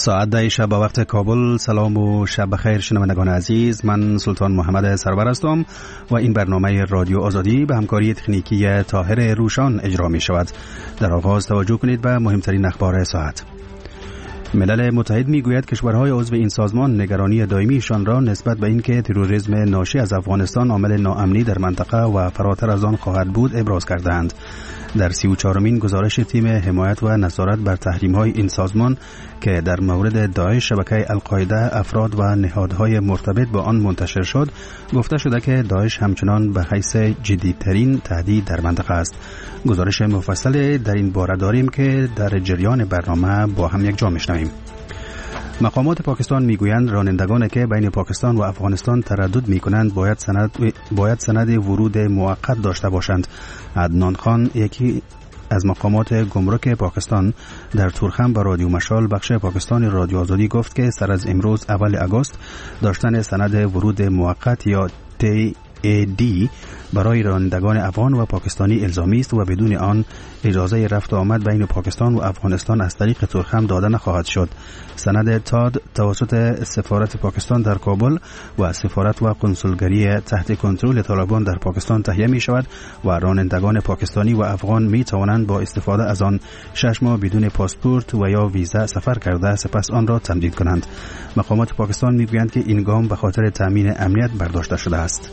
ساعت 10 شب به وقت کابل. سلام و شب بخیر شنوندگان عزیز، من سلطان محمد سرور هستم و این برنامه رادیو آزادی به همکاری تکنیکی طاهر روشان اجرا می شود. در آغاز توجه کنید به مهمترین اخبار ساعت. ملل متحد میگوید کشورهای عضو این سازمان نگرانی دائمیشان را نسبت به اینکه تروریسم ناشی از افغانستان عامل ناامنی در منطقه و فراتر از آن خواهد بود ابراز کردند. در 34مین گزارش تیم حمایت و نظارت بر تحریم‌های این سازمان که در مورد داعش، شبکه القاعده، افراد و نهادهای مرتبط با آن منتشر شد، گفته شده که داعش همچنان به حیث جدیدترین تهدید در منطقه است. گزارش مفصل در این باره داریم که در جریان برنامه با هم یک جا میشنویم. مقامات پاکستان میگویند رانندگانی که بین پاکستان و افغانستان تردد میکنند باید سند ورود موقت داشته باشند. عدنان خان، یکی از مقامات گمرک پاکستان، در تورخم با رادیو مشال بخش پاکستان رادیو آزادی گفت که سر از امروز اول آگوست داشتن سند ورود موقت یا TAD برای رانندگان افغان و پاکستانی الزامی است و بدون آن اجازه رفت و آمد بین پاکستان و افغانستان از طریق تورخم داده نخواهد شد. سند تاد توسط سفارت پاکستان در کابل و سفارت و کنسولگری تحت کنترل طالبان در پاکستان تهیه می شود و رانندگان پاکستانی و افغان می توانند با استفاده از آن 6 ماه بدون پاسپورت و یا ویزا سفر کرده سپس آن را تمدید کنند. مقامات پاکستان می گویند که این گام به خاطر تامین امنیت برداشته شده است.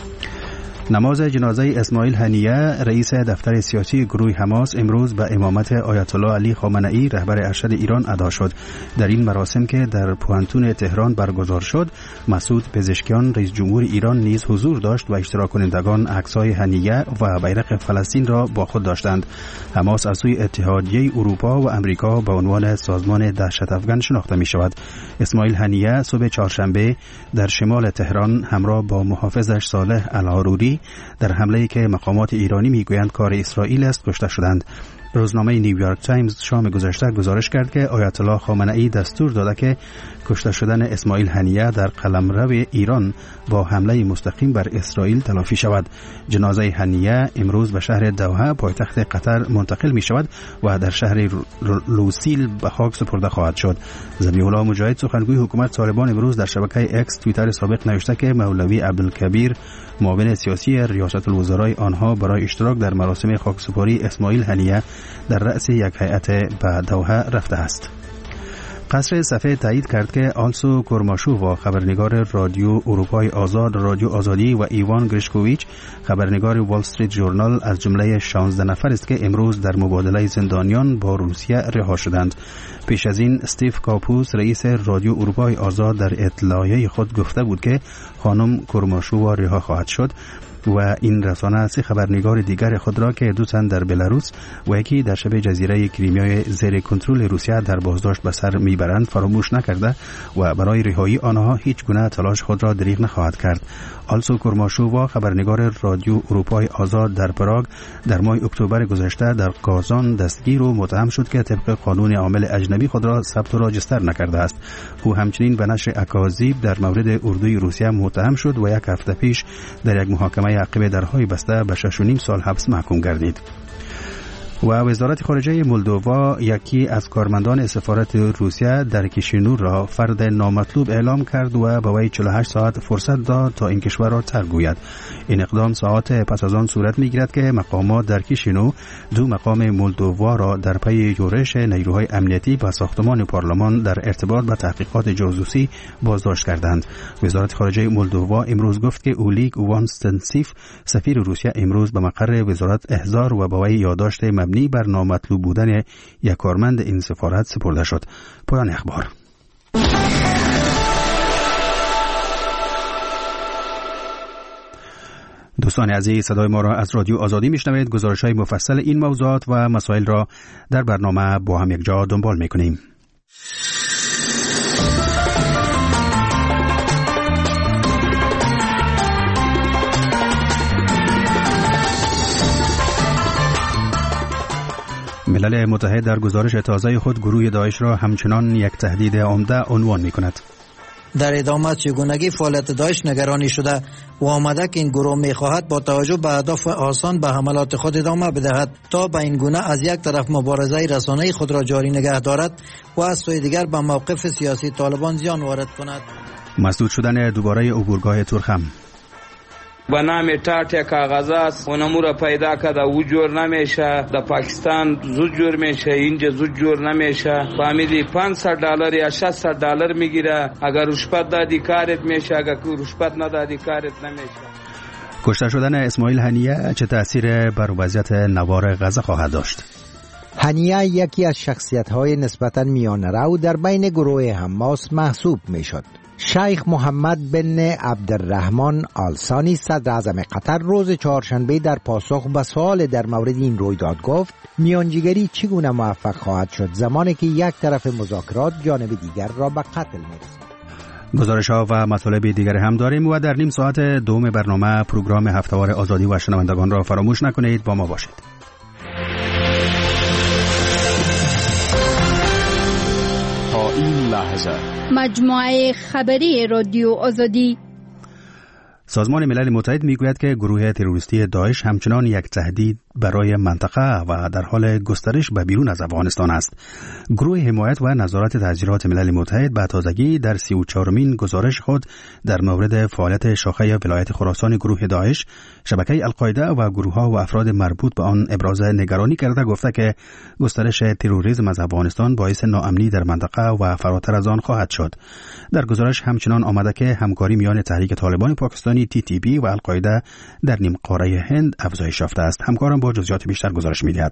نماز جنازه اسماعیل هنیه، رئیس دفتر سیاسی گروه حماس، امروز به امامت آیت الله علی خامنه‌ای رهبر ارشد ایران ادا شد. در این مراسم که در پوانتون تهران برگزار شد، مسعود پزشکیان رئیس جمهور ایران نیز حضور داشت و اشتراک کنندگان عکس‌های هنیه و بیرق فلسطین را با خود داشتند. حماس از سوی اتحادیه اروپا و امریکا به عنوان سازمان دهشت افغان شناخته می شود. اسماعیل هنیه صبح چهارشنبه در شمال تهران همراه با محافظش صالح العاروری در حمله‌ای که مقامات ایرانی میگویند کار اسرائیل است کشته شدند. روزنامه نیویورک تایمز شام گذشته گزارش کرد که آیت الله خامنه‌ای دستور داده که کشته شدن اسماعیل هنیه در قلمرو ایران با حمله مستقیم بر اسرائیل تلافی شود. جنازه هنیه امروز به شهر دوحه پایتخت قطر منتقل می شود و در شهر لوسیل به خاک سپرده خواهد شد. ذبیح الله مجاهد، سخنگوی حکومت طالبان، امروز در شبکه اکس توییتر سابق نوشته که مولوی عبدالکبیر، معاون سیاسی ریاست الوزرای آنها، برای اشتراک در مراسم خاکسپاری اسماعیل هنیه در رأس یک هیئت به دوحه رفته است. قصر صفحه تایید کرد که آلسو کورماشووا، خبرنگار رادیو اروپای آزاد، رادیو آزادی، و ایوان گریشکوویچ، خبرنگار وال استریت ژورنال، از جمله 16 نفر است که امروز در مبادله زندانیان با روسیه رها شدند. پیش از این استیف کاپوس، رئیس رادیو اروپای آزاد، در اطلاعیه خود گفته بود که خانم کورماشووا رها خواهد شد و این رسانه 3 خبرنگار دیگر خود را که 2 تن در بلاروس و یکی در شبه جزیره کریمیا زیر کنترل روسیه در بازداشت به سر میبرند فراموش نکرده و برای رهایی آنها هیچ گونه تلاش خود را دریغ نخواهد کرد. آلسو کورماشووا، خبرنگار رادیو اروپای آزاد در پراگ، در ماه اکتبر گذشته در کازان دستگیر و متهم شد که طبق قانون عامل اجنبی خود را ثبت و راجستر نکرده است. او همچنین به نشر اکاذیب در مورد اردوی روسیه متهم شد و 1 هفته پیش در یک محاکمه عقب درهای بسته به 6.5 سال حبس محکوم گردید. و وزارت خارجه مولدووا یکی از کارمندان سفارت روسیه در کیشینیو را فرد نامطلوب اعلام کرد و به وی 48 ساعت فرصت داد تا این کشور را ترک گوید. این اقدام ساعات پس از آن صورت می‌گیرد که مقامات در کیشینیو 2 مقام مولدووا را در پی یورش نیروهای امنیتی به ساختمان پارلمان در ارتباط با تحقیقات جاسوسی بازداشت کردند. وزارت خارجه مولدووا امروز گفت که اولیگ وانستنسیف، سفیر روسیه، امروز به مقر وزارت احضار و به وی یادداشت مبنی بر نامطلوب بودن یک کارمند این سفارت سپرده شد. پایان اخبار. دوستان عزیز، صدای ما را از رادیو آزادی میشنوید. گزارش‌های مفصل این موضوعات و مسائل را در برنامه با هم یک جا دنبال میکنیم. ملل متحد در گزارش تازه خود گروه داعش را همچنان یک تهدید عمده عنوان می‌کند. در ادامه چگونگی فعالیت داعش نگرانی شده و آمده که این گروه می‌خواهد با توجه به اهداف آسان به حملات خود ادامه بدهد تا به این گونه از یک طرف مبارزه رسانه‌ای خود را جاری نگه دارد و از سوی دیگر به موقف سیاسی طالبان زیان وارد کند. مسدود شدن دوباره عبورگاه تورخم. به نام تارت کاغذ است اونمو را پیدا کرده او جور نمیشه، در پاکستان زود جور میشه، اینجا زود جور نمیشه. فهمیدی $500 یا $600 میگیره، اگر رشوت دادی کارت میشه، اگر رشوت ندادی کارت نمیشه. کشته شدن اسماعیل هنیه چه تأثیر بر وضعیت نوار غزه خواهد داشت؟ هنیه یکی از شخصیت‌های نسبتاً میانه‌رو در بین گروه حماس محسوب میشد. شیخ محمد بن عبدالرحمن آل ثانی صدر اعظم قطر روز چهارشنبه در پاسخ به سوال در مورد این رویداد گفت میانجیگری چگونه موفق خواهد شد زمانی که یک طرف مذاکرات جانب دیگر را به قتل می‌رساند. گزارش‌ها و مطالب دیگر هم داریم و در نیم ساعت دوم برنامه پروگرام هفته‌وار آزادی و شنوندگان را فراموش نکنید، با ما باشید. تا این لحظه مجموعه خبری رادیو آزادی. سازمان ملل متحد میگوید که گروه تروریستی داعش همچنان یک تهدید برای منطقه و در حال گسترش به بیرون از افغانستان است. گروه حمایت و نظارت تحریرات ملل متحد به تازگی در 34مین گزارش خود در مورد فعالیت شاخه ولایت خراسان گروه داعش، شبکه القاعده و گروه‌ها و افراد مربوط به آن ابراز نگرانی کرده گفته که گسترش تروریسم از افغانستان باعث ناامنی در منطقه و فراتر از آن خواهد شد. در گزارش همچنان آمده که همکاری میان تحریک طالبان پاکستانی TTP و القاعده در نیم قاره هند افزایش یافته است. همکارم با جزئیات بیشتر گزارش می‌دهد.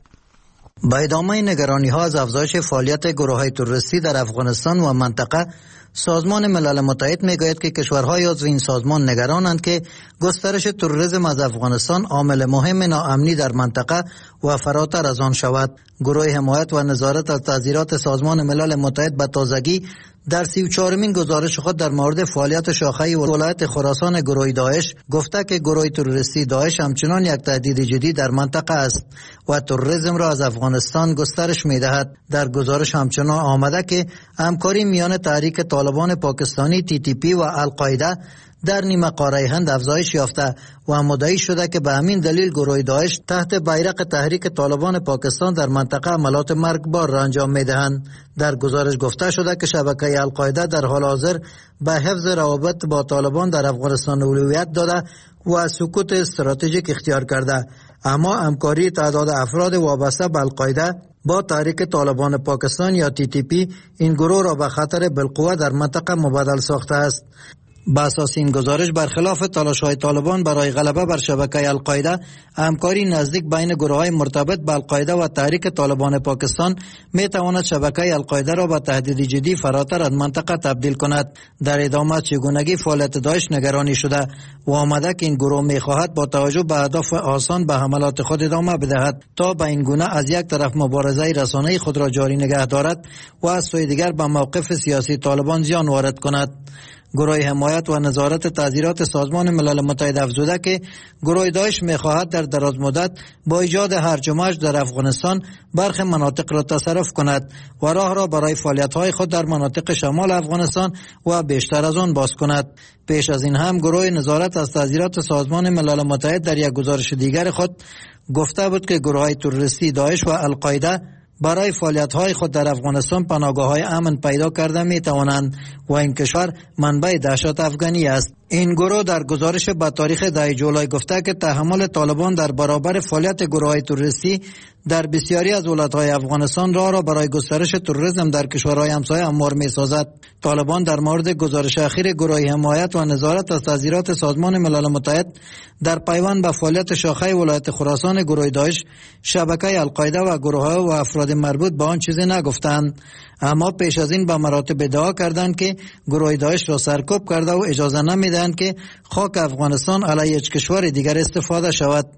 با ادامه نگرانی‌ها از افزایش فعالیت گروه‌های تروریستی در افغانستان و منطقه، سازمان ملل متحد میگوید که کشورهای عضو این سازمان نگرانند که گسترش تروریسم از افغانستان عامل مهم ناامنی در منطقه و فراتر از آن شود. گروه حمایت و نظارت از تحریرات سازمان ملل متحد به تازگی در 34مین گزارش خود در مورد فعالیت شاخه ولایت خراسان گروه داعش گفته که گروه تروریستی داعش همچنان یک تهدید جدی در منطقه است و تروریسم را از افغانستان گسترش می‌دهد. در گزارش همچنان آمده که همکاری میان تحریک طالبان پاکستانی TTP و القاعده در نیمه قاره هند افزایش یافته و مدعی شده که به همین دلیل گروه داعش تحت بیرق تحریک طالبان پاکستان در منطقه عملات مرگبار را انجام می‌دهند. در گزارش گفته شده که شبکه القاعده در حال حاضر به حفظ روابط با طالبان در افغانستان اولویت داده و سکوت استراتژیک اختیار کرده، اما همکاری تعداد افراد وابسته به القاعده با تحریک طالبان پاکستان یا TTP این گروه را به خطر بالقوه در منطقه مبادل ساخته است. با اساس این گزارش برخلاف تلاش‌های طالبان برای غلبه بر شبکه القاعده، همکاری نزدیک بین گروه‌های مرتبط با القاعده و تحریک طالبان پاکستان می‌تواند شبکه القاعده را به تهدید جدی فراتر از منطقه تبدیل کند. در ادامه چگونگی فعالیت داعش نگرانی شده و آمده که این گروه می‌خواهد با توجه به اهداف آسان به حملات خود ادامه بدهد تا به این گونه از یک طرف مبارزه رسانه‌ای خود را جاری نگه دارد و از سوی دیگر به موقف سیاسی طالبان زیان وارد کند. گروه حمایت و نظارت تحریرات سازمان ملل متحد افزوده که گروه داعش می‌خواهد در دراز مدت با ایجاد هرج و مرج در افغانستان برخی مناطق را تصرف کند و راه را برای فعالیت‌های خود در مناطق شمال افغانستان و بیشتر از آن باز کند. پیش از این هم گروه نظارت از تحریرات سازمان ملل متحد در یک گزارش دیگر خود گفته بود که گروه‌های تروریستی داعش و القاعده برای فعالیت‌های خود در افغانستان پناهگاه‌های امن پیدا کرده می‌توانند و این کشور منبع دهشت افغانی است. این گروه در گزارش با تاریخ 10 جولای گفته که تحمل طالبان در برابر فعالیت گروه‌های تروریستی در بسیاری از ولایت‌های افغانستان را برای گسترش تروریسم در کشورهای همسایه هموار می‌سازد. طالبان در مورد گزارش اخیر گروه حمایت و نظارت از تحریرات سازمان ملل متحد در پیوند به فعالیت شاخه ولایت خراسان گروه داعش، شبکه القاعده و گروه‌ها و افراد مربوط به آن چیزی نگفتند، اما پیش از این به مراتب ادعا کردند که گروه داعش را سرکوب کرده و اجازه نمیدهند که خاک افغانستان علیه هیچ کشور دیگر استفاده شود.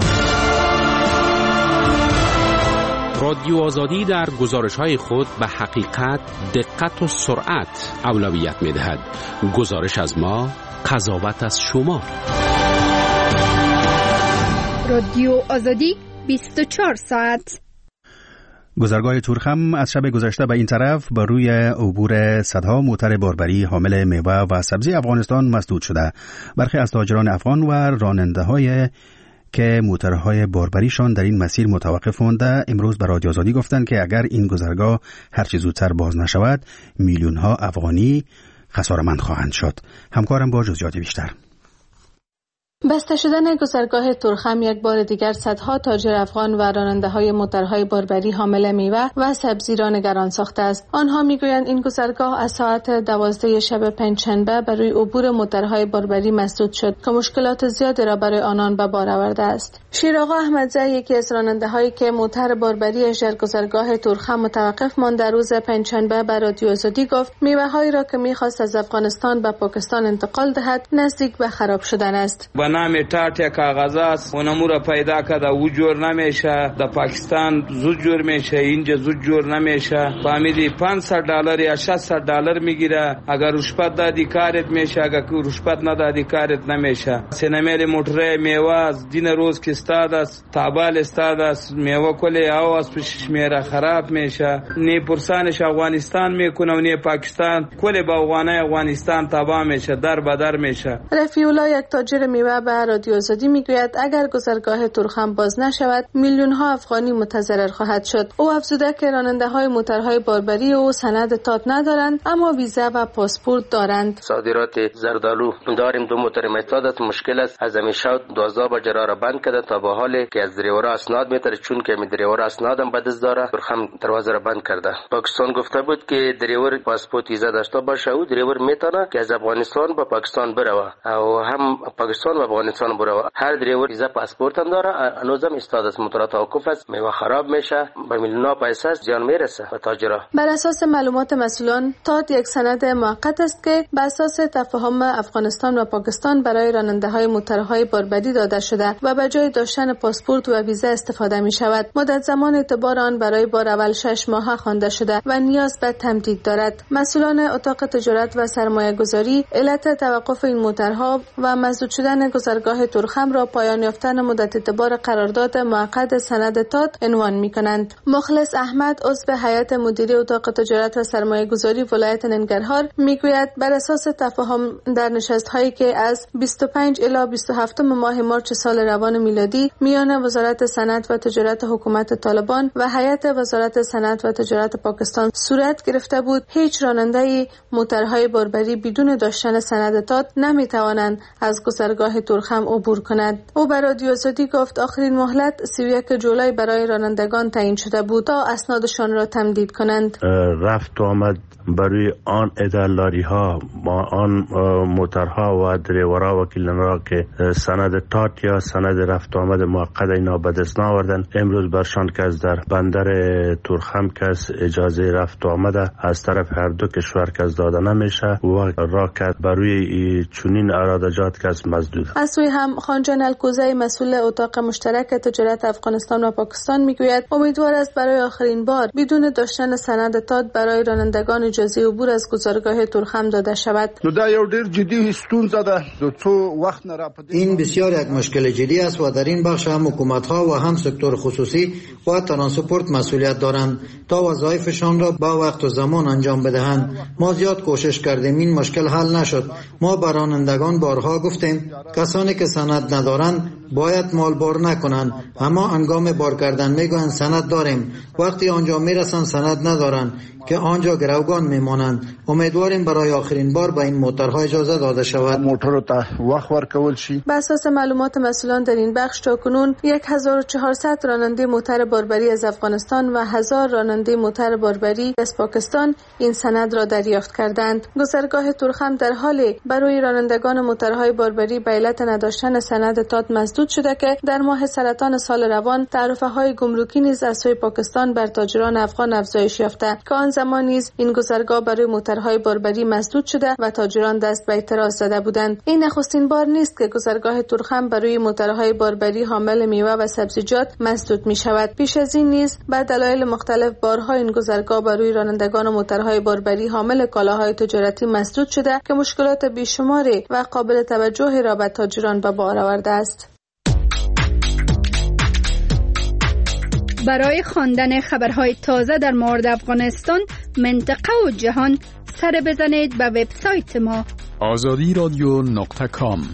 رادیو آزادی در گزارش‌های خود به حقیقت، دقت و سرعت اولویت می‌دهد. گزارش از ما، قضاوت از شما. رادیو آزادی 24 ساعت. گذرگاه تورخم از شب گذشته به این طرف بر روی عبور صدها موتر باربری حامل میوه و سبزی افغانستان مسدود شده. برخی از تاجران افغان و راننده‌های که موترهای باربریشان در این مسیر متوقف مانده امروز به رادیو آزادی گفتند که اگر این گذرگاه هرچه زودتر باز نشود میلیون‌ها افغانی خساره‌مند خواهند شد. همکارم با جزئیات بیشتر. بسته شدن گذرگاه تورخم یک بار دیگر صدها تاجر افغان و راننده‌های موترهای باربری حامل میوه و سبزی را نگران ساخته است. آنها میگویند این گذرگاه از ساعت 12 شب پنجشنبه برای عبور موترهای باربری مسدود شد که مشکلات زیادی را برای آنان به بار آورده است. شیرآقا احمدزی یکی از راننده‌هایی که موتر باربری‌اش در گذرگاه تورخم متوقف مانده روز پنجشنبه به رادیو آزادی گفت میوه‌هایی را که می‌خواست از افغانستان به پاکستان انتقال دهد نزدیک به خراب شدن است. نام تاته کاغذ است اونمو را پیدا کرده او جور نمیشه در پاکستان زود جور میشه اینجا زود جور نمیشه فهمیدی $500 یا $600 میگیره اگر رشوت دادی کارت میشه اگر رشوت ندادی کارت نمیشه سینمیل موتر میوه از دین روز که استاد است تابال استاد است میوه کلی آواز پیش میره خراب میشه نی پرسانش افغانستان میکنه و نی پاکستان کلی با افغانستان تباه میشه در بدر میشه. رفیع الله یک تاجر میوه به رادیو آزادی میگوید اگر گذرگاه تورخم باز نشود میلیون ها افغانی متضرر خواهد شد. او افزوده که راننده های موترهای باربری و سند تات ندارند اما ویزا و پاسپورت دارند. صادرات زردالو داریم 2 موتر متعدد مشکل است از همیشه 12 بجه را بند کرده تا به حالی که از دریورا اسناد میتره چون که می دریورا اسنادم به دست داره تورخم دروازه را بند کرده. پاکستان گفته بود که دریور پاسپورت ویزا داشته باشه او دریور میتونه که از افغانستان به پاکستان بره و هم پاکستان و افغانستان بره. هر دریور ویزا پاسپورت هم داره هنوزم استاد از موتور توقف است میوه خراب میشه به میلیون‌ها پیسه زیان میرسه به تاجرا. بر اساس معلومات مسئولان تات یک سند موقت است که بر اساس تفاهم افغانستان و پاکستان برای راننده‌های موترهای باربری داده شده و به جای داشتن پاسپورت و ویزا استفاده می شود. مدت زمان اعتبار آن برای بار اول 6 ماه خوانده شده و نیاز به تمدید دارد. مسئولان اتاق تجارت و سرمایه‌گذاری علت توقف این موترها و مسدود شدن گذرگاه تورخم را پایان یافتن مدت اعتبار قرارداد موقت سند تات عنوان می‌کنند. مخلص احمد عضو هیئت مدیره اتاق تجارت و سرمایه‌گذاری ولایت ننگرهار میگوید بر اساس تفاهم در نشست‌هایی که از 25 الی 27 ماه مارس سال روان میلادی میان وزارت صنعت و تجارت حکومت طالبان و هیئت وزارت صنعت و تجارت پاکستان صورت گرفته بود هیچ راننده موترهای باربری بدون داشتن سند تات نمی‌توانند از گذرگاه تورخم عبور کند. او به رادیو آزادی گفت آخرین مهلت 31 جولای برای رانندگان تعیین شده بود تا اسنادشان را تمدید کنند. رفت و آمد برای آن ادالاری ها با آن موترها و دریورا و کلینرها که سند تات یا سند رفت و آمد موقت اینا به دست ناوردن امروز برشان که از در بندر تورخم که اجازه رفت و آمد از طرف هر دو کشور که داده نمیشه و را که برای چنین ارادجات که مسدود. از سوی هم خانجان الکوزی مسئول اتاق مشترک تجارت افغانستان و پاکستان میگوید امیدوار است برای آخرین بار بدون داشتن سند تات برای رانندگان اجازه عبور از گذرگاه تورخم داده شود. این بسیار یک مشکل جدی است و در این بخش هم حکومت‌ها و هم سکتور خصوصی و ترانسپورت مسئولیت دارند تا وظایفشان را با وقت و زمان انجام بدهند. ما زیاد کوشش کردیم این مشکل حل نشد. ما به رانندگان بارها گفتیم کسانی که سند ندارند باید مالبار نکنند اما هنگام بار کردن میگویند سند داریم وقتی آنجا میرسن سند ندارند که آنجا گروگان میمانند. امیدواریم برای آخرین بار به این موترها اجازه داده شود. موتر تا وقت ورکول شي. بر اساس معلومات مسئولان در این بخش تاکنون 1400 راننده موتر باربری از افغانستان و 1000 راننده موتر باربری از پاکستان این سند را دریافت کردند. گذرگاه تورخم در حالی برای رانندگان موترهای باربری به علت نداشتن سند تات مسدود شده که در ماه سرطان سال روان تعرفه‌های گمرکی نیز از سوی پاکستان بر تاجران افغان افزایش یافته که آن زمان نیز این گذرگاه برای موترهای باربری مسدود شده و تاجران دست به اعتراض زده بودند. این نخستین بار نیست که گذرگاه تورخم برای موترهای باربری حامل میوه و سبزیجات مسدود می شود. پیش از این نیز به دلایل مختلف بارها این گذرگاه برای رانندگان موترهای باربری حامل کالاهای تجارتی مسدود شده که مشکلات بیشماری و قابل توجهی را به تاجران به بار آورده است. برای خواندن خبرهای تازه در مورد افغانستان، منطقه و جهان، سر بزنید به وبسایت ما azadiradyo.com.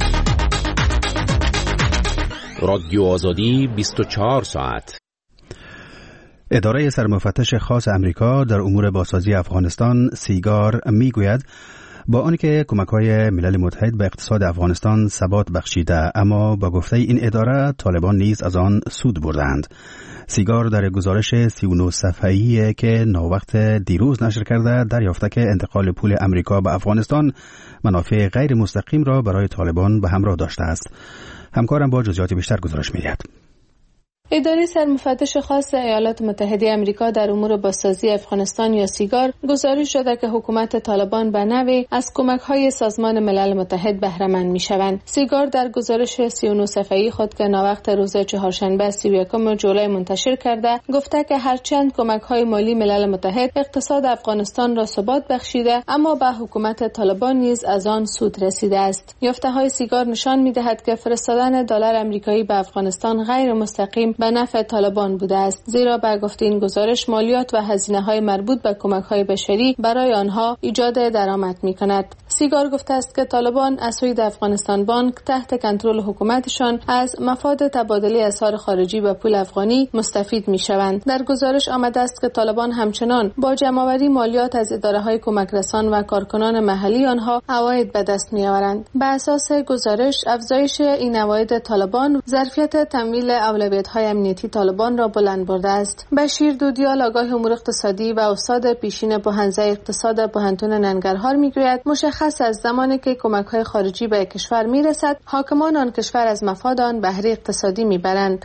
رادیو آزادی 24 ساعت. اداره سرمفتش خاص امریکا در امور بازسازی افغانستان سیگار میگوید با آنکه کمک‌های ملل متحد به اقتصاد افغانستان ثبات بخشیده، اما با گفته این اداره طالبان نیز از آن سود بردند. سیگار در گزارش 39 صفحه‌ای که ناوقت دیروز نشر کرده دریافته که انتقال پول امریکا به افغانستان منافع غیر مستقیم را برای طالبان به همراه داشته است. همکارم با جزئیات بیشتر گزارش می‌دهد. اداره سرمفتش خاص ایالات متحده آمریکا در امور بازسازی افغانستان یا سیگار گزارش داده که حکومت طالبان به نوی از کمک‌های سازمان ملل متحد بهره مند می‌شوند. سیگار در گزارش 39 صفحه‌ای خود که ناوقت روز چهارشنبه 31 ژولای منتشر کرده گفته که هرچند کمک‌های مالی ملل متحد اقتصاد افغانستان را ثبات بخشیده، اما به حکومت طالبان نیز از آن سود رسیده است. یافته‌های سیگار نشان می‌دهد که فرستادن دلار آمریکایی به افغانستان غیر مستقیم به نفع طالبان بوده است، زیرا به گفته این گزارش مالیات و هزینه‌های مربوط به کمک‌های بشری برای آنها ایجاد درآمد می‌کند. سیگار گفته است که طالبان از سوی افغانستان بانک تحت کنترل حکومتشان از مفاد تبادله اسعار خارجی به پول افغانی مستفید می‌شوند. در گزارش آمده است که طالبان همچنان با جمع‌آوری مالیات از اداره‌های کمکرسان و کارکنان محلی آنها عواید به دست می‌آورند. بر اساس گزارش افزایش این عواید طالبان ظرفیت تمویل اولویت‌های امنیتی طالبان را بلند برده است. بشیر دودیال آگاه امور اقتصادی و استاد پیشین بحنزه اقتصاد پوهنتون ننگرهار میگوید مشخص است زمانی که کمک‌های خارجی به کشور میرسد، حاکمان آن کشور از مفاد آن بهره اقتصادی میبرند.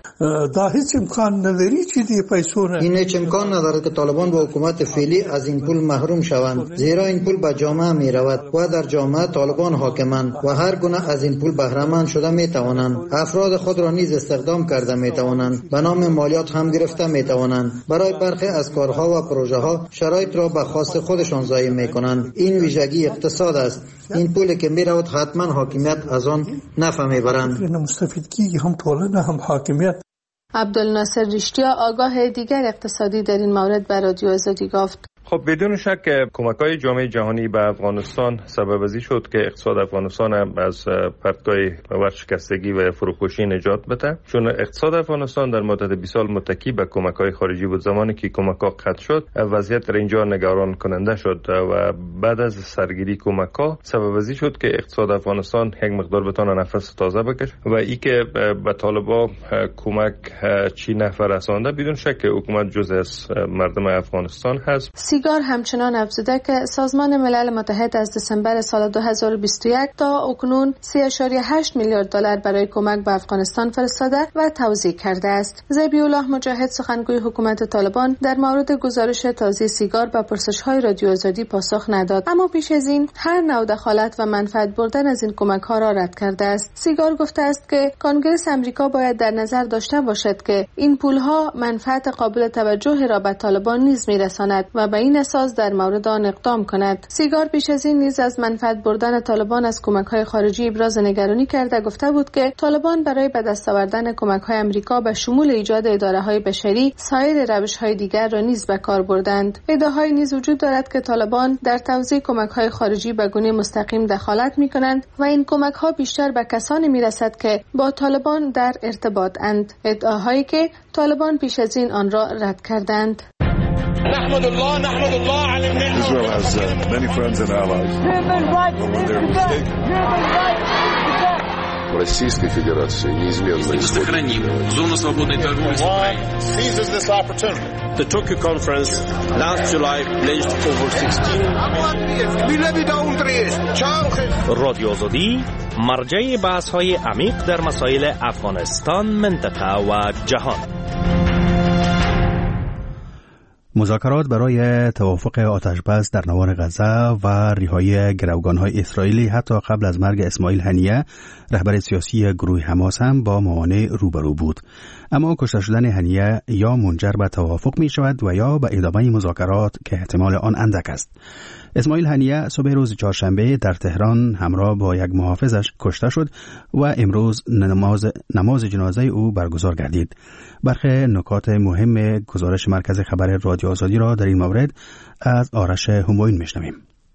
این هیچ امکان ندارد که طالبان با حکومت فعلی از این پول محروم شوند، زیرا این پول به جامعه میرود و در جامعه طالبان حاکمند و هر گونه از این پول بهره مند شده میتوانند. افراد خود را نیز استخدام کرده میتوانند، به نام مالیات هم گرفته میتوانند. برای برخی از کارها و پروژه ها شرایط را به خواست خودشان ضایع میکنند. این ویژگی اقتصاد است. این پولی که میرود حتما حاکمیت از آن نفع میبرند. عبدالناصر رشتیا آگاه دیگر اقتصادی در این مورد به رادیو آزادی گفت خب بدون شک کمک‌های جامعه جهانی به افغانستان سبب ازی شد که اقتصاد افغانستان هم از پرتگاه ورشکستگی و فروپاشی نجات بده، چون اقتصاد افغانستان در مدت 20 سال متکی به کمک‌های خارجی بود. زمانی که کمک‌ها قطع شد وضعیت در اینجا نگران کننده شد و بعد از سرگیری کمک‌ها سبب ازی شد که اقتصاد افغانستان یک مقدار بتونه نفس تازه بکشه و ای که به طالبان کمک چی نفع رسانده بدون شک حکومت جزء از مردم افغانستان هست. سیگار همچنان افزوده که سازمان ملل متحد از دسامبر سال 2021 تا اکنون 3.8 میلیارد دلار برای کمک به افغانستان فرستاده و توزیع کرده است. ذبیح الله مجاهد سخنگوی حکومت طالبان در مورد گزارش تازه سیگار به پرسش‌های رادیو آزادی پاسخ نداد، اما پیش از این هر نوع دخالت و منفعت بردن از این کمک‌ها را رد کرده است. سیگار گفته است که کنگره آمریکا باید در نظر داشته باشد که این پول‌ها منفعت قابل توجه را به طالبان نیز می‌رساند و به این اساس در مورد آن اقدام کند. سیگار پیش از این نیز از منفعت بردن طالبان از کمک‌های خارجی ابراز نگرانی کرده گفته بود که طالبان برای به دست آوردن کمک‌های آمریکا به شمول ایجاد اداره‌های بشری سایر روش‌های دیگر را نیز به کار بردند. ادعاهایی نیز وجود دارد که طالبان در توزیع کمک‌های خارجی به گونه مستقیم دخالت می‌کنند و این کمک‌ها بیشتر به کسانی می‌رسد که با طالبان در ارتباط اند، ادعاهایی که طالبان پیش از این آن را رد کردند. نحمد الله على النعمة. Israel has many friends and allies. When they're mistaken. Российской Федерации неизменно исходит. Зону свободной торговли. Seizes this opportunity. The Tokyo conference last July pledged over 16. رادیو آزادی مرجع بحث‌های عمیق در مسائل افغانستان، منطقه و جهان. مذاکرات برای توافق آتشبس در نوار غزه و رهایی گروگان‌های اسرائیلی حتی قبل از مرگ اسماعیل هنیه رهبر سیاسی گروه حماس هم با موانع روبرو بود. اما کشته شدن هنیه یا منجر به توافق می شود و یا به ادامه مذاکرات که احتمال آن اندک است. اسماعیل هنیه صبح روز چهارشنبه در تهران همراه با یک محافظش کشته شد و امروز نماز جنازه او برگزار گردید. برخی نکات مهم گزارش مرکز خبر رادیو آزادی را در این مورد از آرش همایون میشنویم.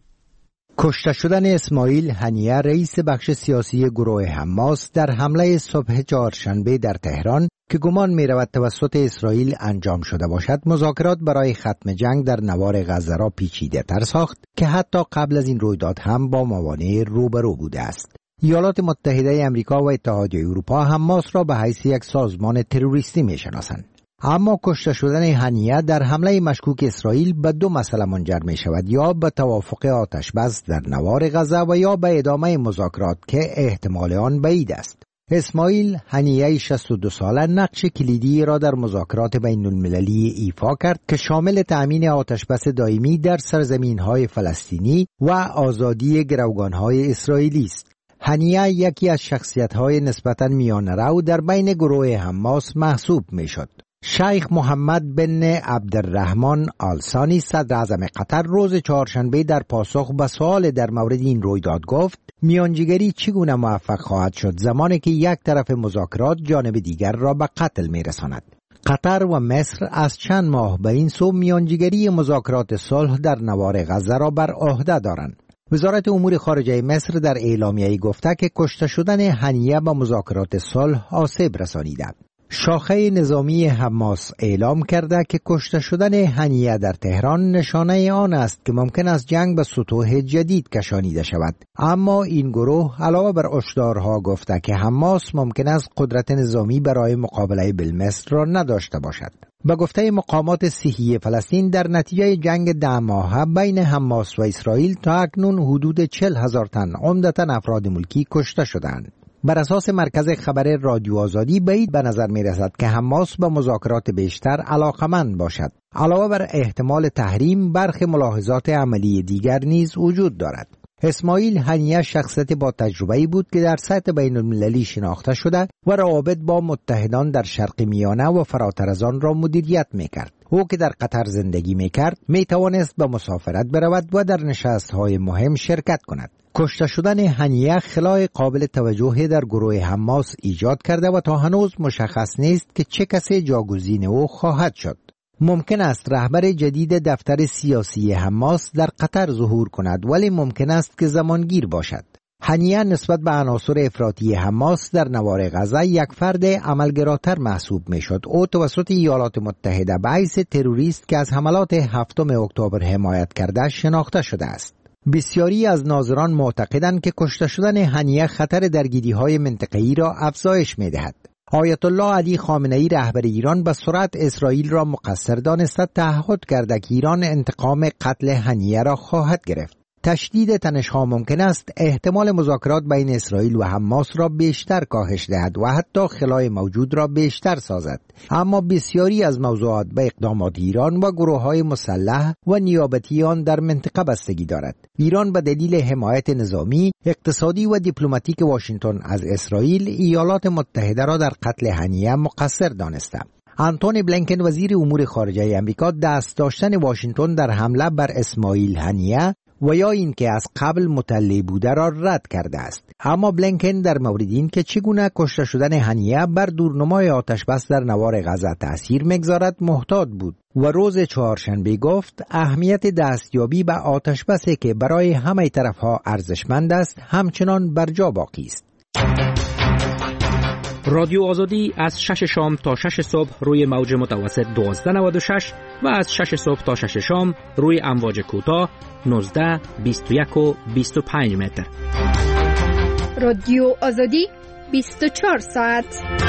کشته شدن اسماعیل هنیه رئیس بخش سیاسی گروه حماس در حمله صبح چهارشنبه در تهران که گمان می رود توسط اسرائیل انجام شده باشد، مذاکرات برای ختم جنگ در نوار غزه را پیچیده تر ساخت که حتی قبل از این رویداد هم با موانع روبرو بوده است. ایالات متحده آمریکا و اتحادیه اروپا حماس را به حیث یک سازمان تروریستی می شناسند. اما کشته شدن هنیه در حمله مشکوک اسرائیل به دو مسئله منجر می شود: یا به توافق آتش بس در نوار غزه و یا به ادامه مذاکرات که احتمال آن بعید است. اسماعیل هنیه 62 ساله نقش کلیدی را در مذاکرات بین المللی ایفا کرد که شامل تأمین آتش بس دائمی در سرزمین‌های فلسطینی و آزادی گروگان‌های اسرائیلی است. هنیه یکی از شخصیت‌های نسبتاً میانه‌رو در بین گروه حماس محسوب می‌شد. شیخ محمد بن عبدالرحمن آلسانی صدر اعظم قطر روز چهارشنبه در پاسخ به سوال در مورد این رویداد گفت میانجیگری چگونه موفق خواهد شد زمانی که یک طرف مذاکرات جانب دیگر را به قتل میرساند. قطر و مصر از چند ماه به این سو میانجیگری مذاکرات صلح در نوار غزه را بر عهده دارند. وزارت امور خارجه مصر در اعلامیه‌ای گفته که کشته شدن هنیه به مذاکرات صلح آسیب رسانیده. شاخه نظامی حماس اعلام کرده که کشته شدن هنیه در تهران نشانه آن است که ممکن است جنگ به سطوح جدید کشانیده شود. اما این گروه علاوه بر هشدارها گفته که حماس ممکن است قدرت نظامی برای مقابله بالمصر را نداشته باشد. به گفته مقامات صحی فلسطین در نتیجه جنگ 10 ماهه بین حماس و اسرائیل تا اکنون حدود 40,000 تن عمدتاً افراد ملکی کشته شدند. بر اساس مرکز خبر رادیو آزادی بعید به نظر می رسد که حماس به مذاکرات بیشتر علاقمند باشد. علاوه بر احتمال تحریم، برخی ملاحظات عملی دیگر نیز وجود دارد. اسماعیل هنیه شخصیت با تجربه‌ای بود که در سطح بین المللی شناخته شده و روابط با متحدان در شرق میانه و فراتر از آن را مدیریت می کرد. او که در قطر زندگی می کرد می توانست به مسافرت برود و در نشست‌های مهم شرکت کند. کشته شدن هنیه خلای قابل توجه در گروه حماس ایجاد کرده و تا هنوز مشخص نیست که چه کسی جاگزین او خواهد شد. ممکن است رهبر جدید دفتر سیاسی حماس در قطر ظهور کند، ولی ممکن است که زمانگیر باشد. هنیه نسبت به عناصر افراطی حماس در نوار غزه یک فرد عملگراتر محسوب میشد. او توسط ایالات متحده به حیث تروریست که از حملات 7 اکتبر حمایت کرده شناخته شده است. بسیاری از ناظران معتقدند که کشته شدن هنیه خطر درگیری‌های منطقه‌ای را افزایش می‌دهد. آیت الله علی خامنه‌ای رهبر ایران به سرعت اسرائیل را مقصر دانسته تعهد کرده که ایران انتقام قتل هنیه را خواهد گرفت. تشدید تنش‌ها ممکن است احتمال مذاکرات بین اسرائیل و حماس را بیشتر کاهش دهد و حتی خلای موجود را بیشتر سازد. اما بسیاری از موضوعات به اقدامات ایران و گروه‌های مسلح و نیابتی آن در منطقه بستگی دارد. ایران به دلیل حمایت نظامی، اقتصادی و دیپلماتیک واشنگتن از اسرائیل، ایالات متحده را در قتل هنیه مقصر دانسته. آنتونی بلینکن وزیر امور خارجه آمریکا دست داشتن واشنگتن در حمله بر اسماعیل هنیه و یا این که از قبل مطلع بوده را رد کرده است. اما بلینکن در مورد این که چگونه کشته شدن هنیه بر دورنمای آتش بس در نوار غزه تأثیر میگذارد محتاط بود و روز چهارشنبه گفت اهمیت دستیابی به آتش بسی که برای همه طرفها ارزشمند است همچنان بر جا باقی است. رادیو آزادی از 6 شام تا 6 صبح روی موج متوسط 1296 و از 6 صبح تا 6 شام روی امواج کوتاه 19، 21 و 25 متر. رادیو آزادی 24 ساعت.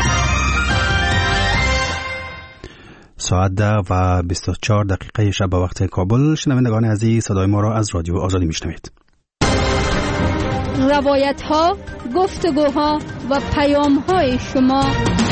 ساعت 10 و 24 دقیقه شب به وقت کابل. شنوندگان عزیز، صدای ما را از رادیو آزادی میشنوید. روایت ها، گفتگوها و پیام های شما.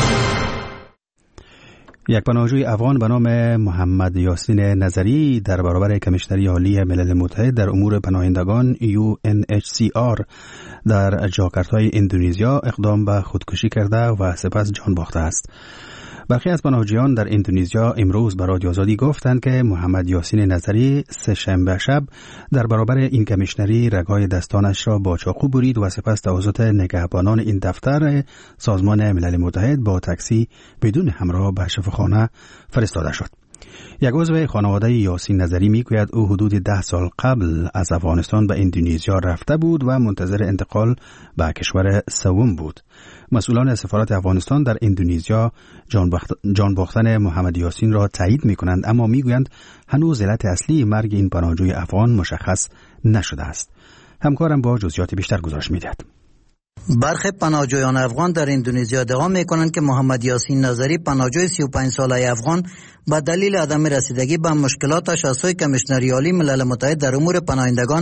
یک پناهجوی افغان به نام محمد یاسین نظری در برابر کمیشنری عالی ملل متحد در امور پناهندگان UNHCR در جاکرتای اندونزیا اقدام به خودکشی کرده و سپس جان باخته است. برخی از پناهجویان در اندونزیا امروز به رادیو آزادی گفتند که محمد یاسین نظری سه‌شنبه شب در برابر این کمیشنری رگ‌های دستانش را با چاقو برید و سپس توسط نگهبانان این دفتر سازمان ملل متحد با تاکسی بدون همراه به شفاخانه فرستاده شد. یک عضو خانواده یاسین نظری میگوید او حدود 10 سال قبل از افغانستان به اندونزیا رفته بود و منتظر انتقال به کشور سوم بود. مسئولان سفارت افغانستان در اندونزیا جان باختن محمد یاسین را تایید می‌کنند، اما میگویند هنوز علت اصلی مرگ این پناهجوی افغان مشخص نشده است. همکارم با جزئیات بیشتر گزارش می‌دهد. برخی پناهجویان افغان در اندونزیا ادعا می‌کنند که محمد یاسین نظری پناهجوی 35 ساله افغان به دلیل عدم رسیدگی به مشکلاتش از سوی کمیشنری عالی ملل متحد در امور پناهندگان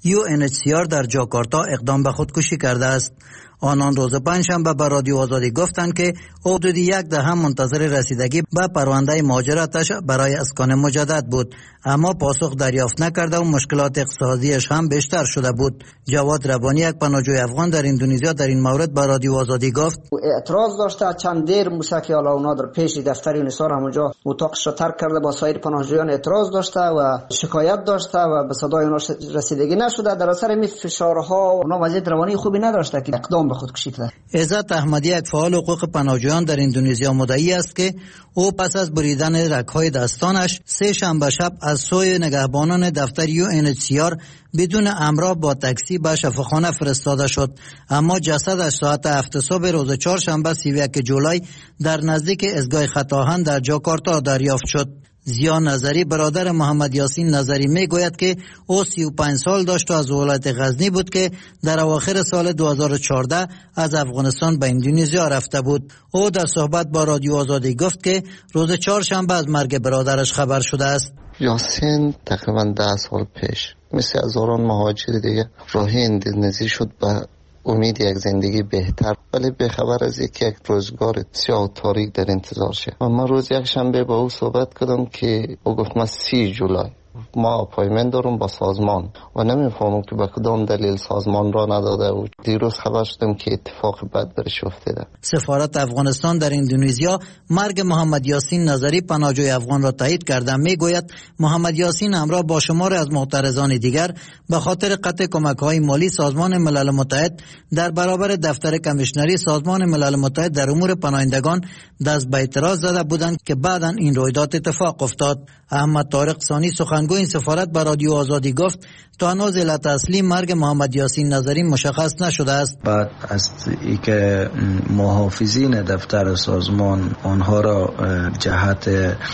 UNHCR در جاکارتا اقدام به خودکشی کرده است. آنان روز پنجشنبه به رادیو آزادی گفتند که حدود 1 دهه منتظر رسیدگی به پرونده مهاجرتش برای اسکان مجدد بود، اما پاسخ دریافت نکرده و مشکلات اقتصادیش هم بیشتر شده بود. جواد ربانی، یک پناهجوی افغان در اندونزیا، در این مورد به رادیو آزادی گفت اعتراض داشته. چند دیر موسیقی اونا در پیش دفتر یونیسار همونجا اتاقش را ترک کرده، با سایر پناهجویان اعتراض داشته و شکایت داشته و به صدای اونا رسیدگی نشده. در اثر این فشارها اونا وضعیت روانی خوبی نداشته که اقدام به خودکشی کرده. عزت احمدی، یک فعال حقوق پناهجویان در اندونزیا، مدعی است که او پس از بریدن رگ‌های دستانش سه‌شنبه شب از سوی نگهبانان دفتر UNHCR بدون همراه با تاکسی به شفاخانه فرستاده شد، اما جسدش ساعت 7 صبح روز چهارشنبه 31 جولای در نزدیک ایستگاه خطاهن در جاکارتا دریافت شد. زیا نظری، برادر محمد یاسین نظری، میگوید که او 35 سال داشت و از ولایت غزنی بود که در اواخر سال 2014 از افغانستان به اندونزیا رفته بود. او در صحبت با رادیو آزادی گفت که روز چهارشنبه از مرگ برادرش خبر شده است. یاسین تقریبا 10 سال پیش مثل هزاران مهاجر دیگه راه اندونزی شد به امید یک زندگی بهتر، ولی به خبر از یک روزگار سیاه و تاریک در انتظار شه. و من روز یک شنبه با او صحبت کردم که او گفت من 30 جولای ما اپایمنت دارم با سازمان و نمیفهمم که به کدام دلیل سازمان را نداده و دیروز خبر شدم که اتفاق بد برش افتاده. سفارت افغانستان در اندونزیا مرگ محمد یاسین نظری پناهجوی افغان را تایید کرده. میگوید محمد یاسین همراه با شمار از معترضان دیگر به خاطر قطع کمک‌های مالی سازمان ملل متحد در برابر دفتر کمیشنری سازمان ملل متحد در امور پناهندگان دست به اعتراض زده بودند که بعداً این رویداد اتفاق افتاد. احمد طارق ثانی، سخنگوی این سفارت، به رادیو آزادی گفت تا هنوز علت اصلی مرگ محمد یاسین نظری مشخص نشده است. بعد از اینکه محافظین دفتر سازمان آنها را جهت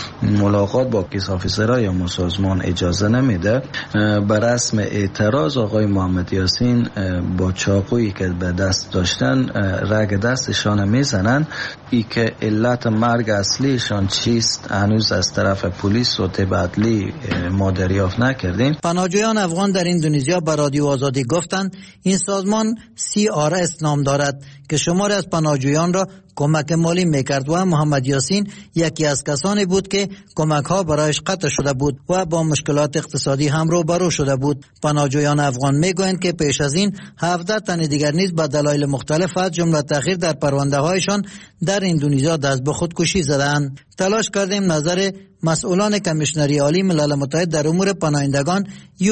ملاقات با کیس آفیسرها یا سازمان اجازه نمیده، به رسم اعتراض آقای محمد یاسین با چاقویی که به دست داشتن رگ دستشان میزنن. ای که علت مرگ اصلیشان چیست هنوز از طرف پلیس و طب عدلی ما دریافت نکردیم. پناهجویان افغان در اندونزیا به رادیو آزادی گفتند این سازمان CRS نام دارد که شمار از پناهجویان را کمک مالی میکرد و محمد یاسین یکی از کسانی بود که کمک ها برایش قطع شده بود و با مشکلات اقتصادی هم روبرو شده بود. پناهجویان افغان میگویند که پیش از این 17 تن دیگر نیز به دلایل مختلف از جمله تأخیر در پرونده هایشان در اندونزیا دست به خودکشی زدند. تلاش کردیم نظر مسئولان کمیشنری عالی ملل متحد در امور پناهندگان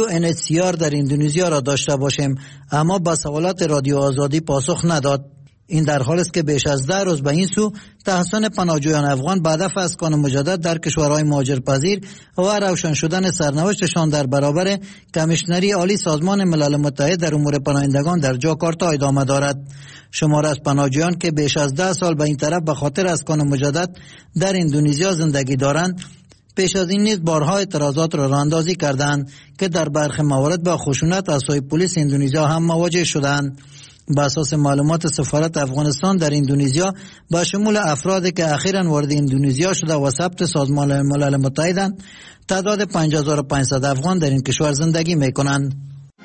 UNHCR در اندونزیا را داشته باشیم، اما با سوالات رادیو آزادی پاسخ نداد. این در حالی است که بیش از 10 روز به این سو تحسن پناهجویان افغان به هدف اسکان مجدد در کشورهای مهاجرپذیر و روشن شدن سرنوشتشان در برابر کمیشنری عالی سازمان ملل متحد در امور پناهندگان در جاکارتا ادامه دارد. شمار از پناهجویان که بیش از 10 سال به این طرف به خاطر اسکان مجدد در اندونزیا زندگی دارند پیش از این نیز بارها اعتراضات را راهاندازی کردند که در برخی موارد با خشونت از سوی پلیس اندونزیا هم مواجه شدند. با اساس معلومات سفارت افغانستان در اندونزیا با شمول افرادی که اخیراً وارد اندونزیا شده و ثبت سازمان ملل متحدند، تعداد 5500 افغان در این کشور زندگی می‌کنند.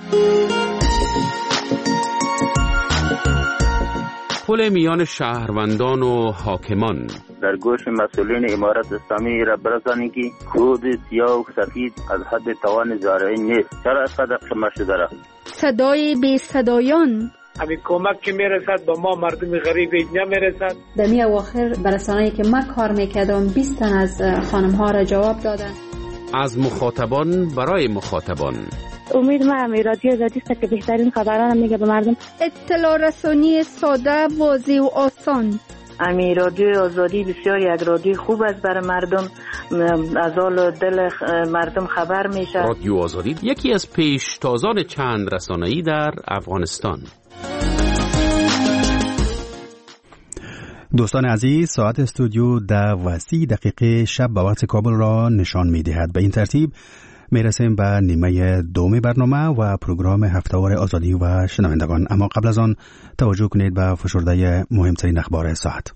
پل میان شهروندان و حاکمان در گوش مسئولین امارت اسلامی را برسانید که کود سیاه و سفید از حد توان زارعین نیست. چرا اینقدر قمه شده را؟ صدای بی صدایان، همین کمک که میرسد به ما مردم غریب اینجا میرسد. در می اواخر برسانه‌ای که ما کار میکردم 20 تن از خانم ها را جواب دادن. از مخاطبان برای مخاطبان. امید ما همی رادیو آزادی است که بهترین خبران میگه به مردم. اطلاع رسانی ساده، واضح و آسان. امی رادیو آزادی بسیار یک رادیو خوب است برای مردم، از حال دل مردم خبر میشه. رادیو آزادی یکی از پیشتازان چند رسانه‌ای در افغانستان. دوستان عزیز، ساعت استودیو 10:30 شب به وقت کابل را نشان می‌دهد. به این ترتیب میرسیم به نیمه دوم برنامه و پروگرام هفته‌وار آزادی و شنوندگان. اما قبل از آن توجه کنید به فشرده مهمترین اخبار ساعت.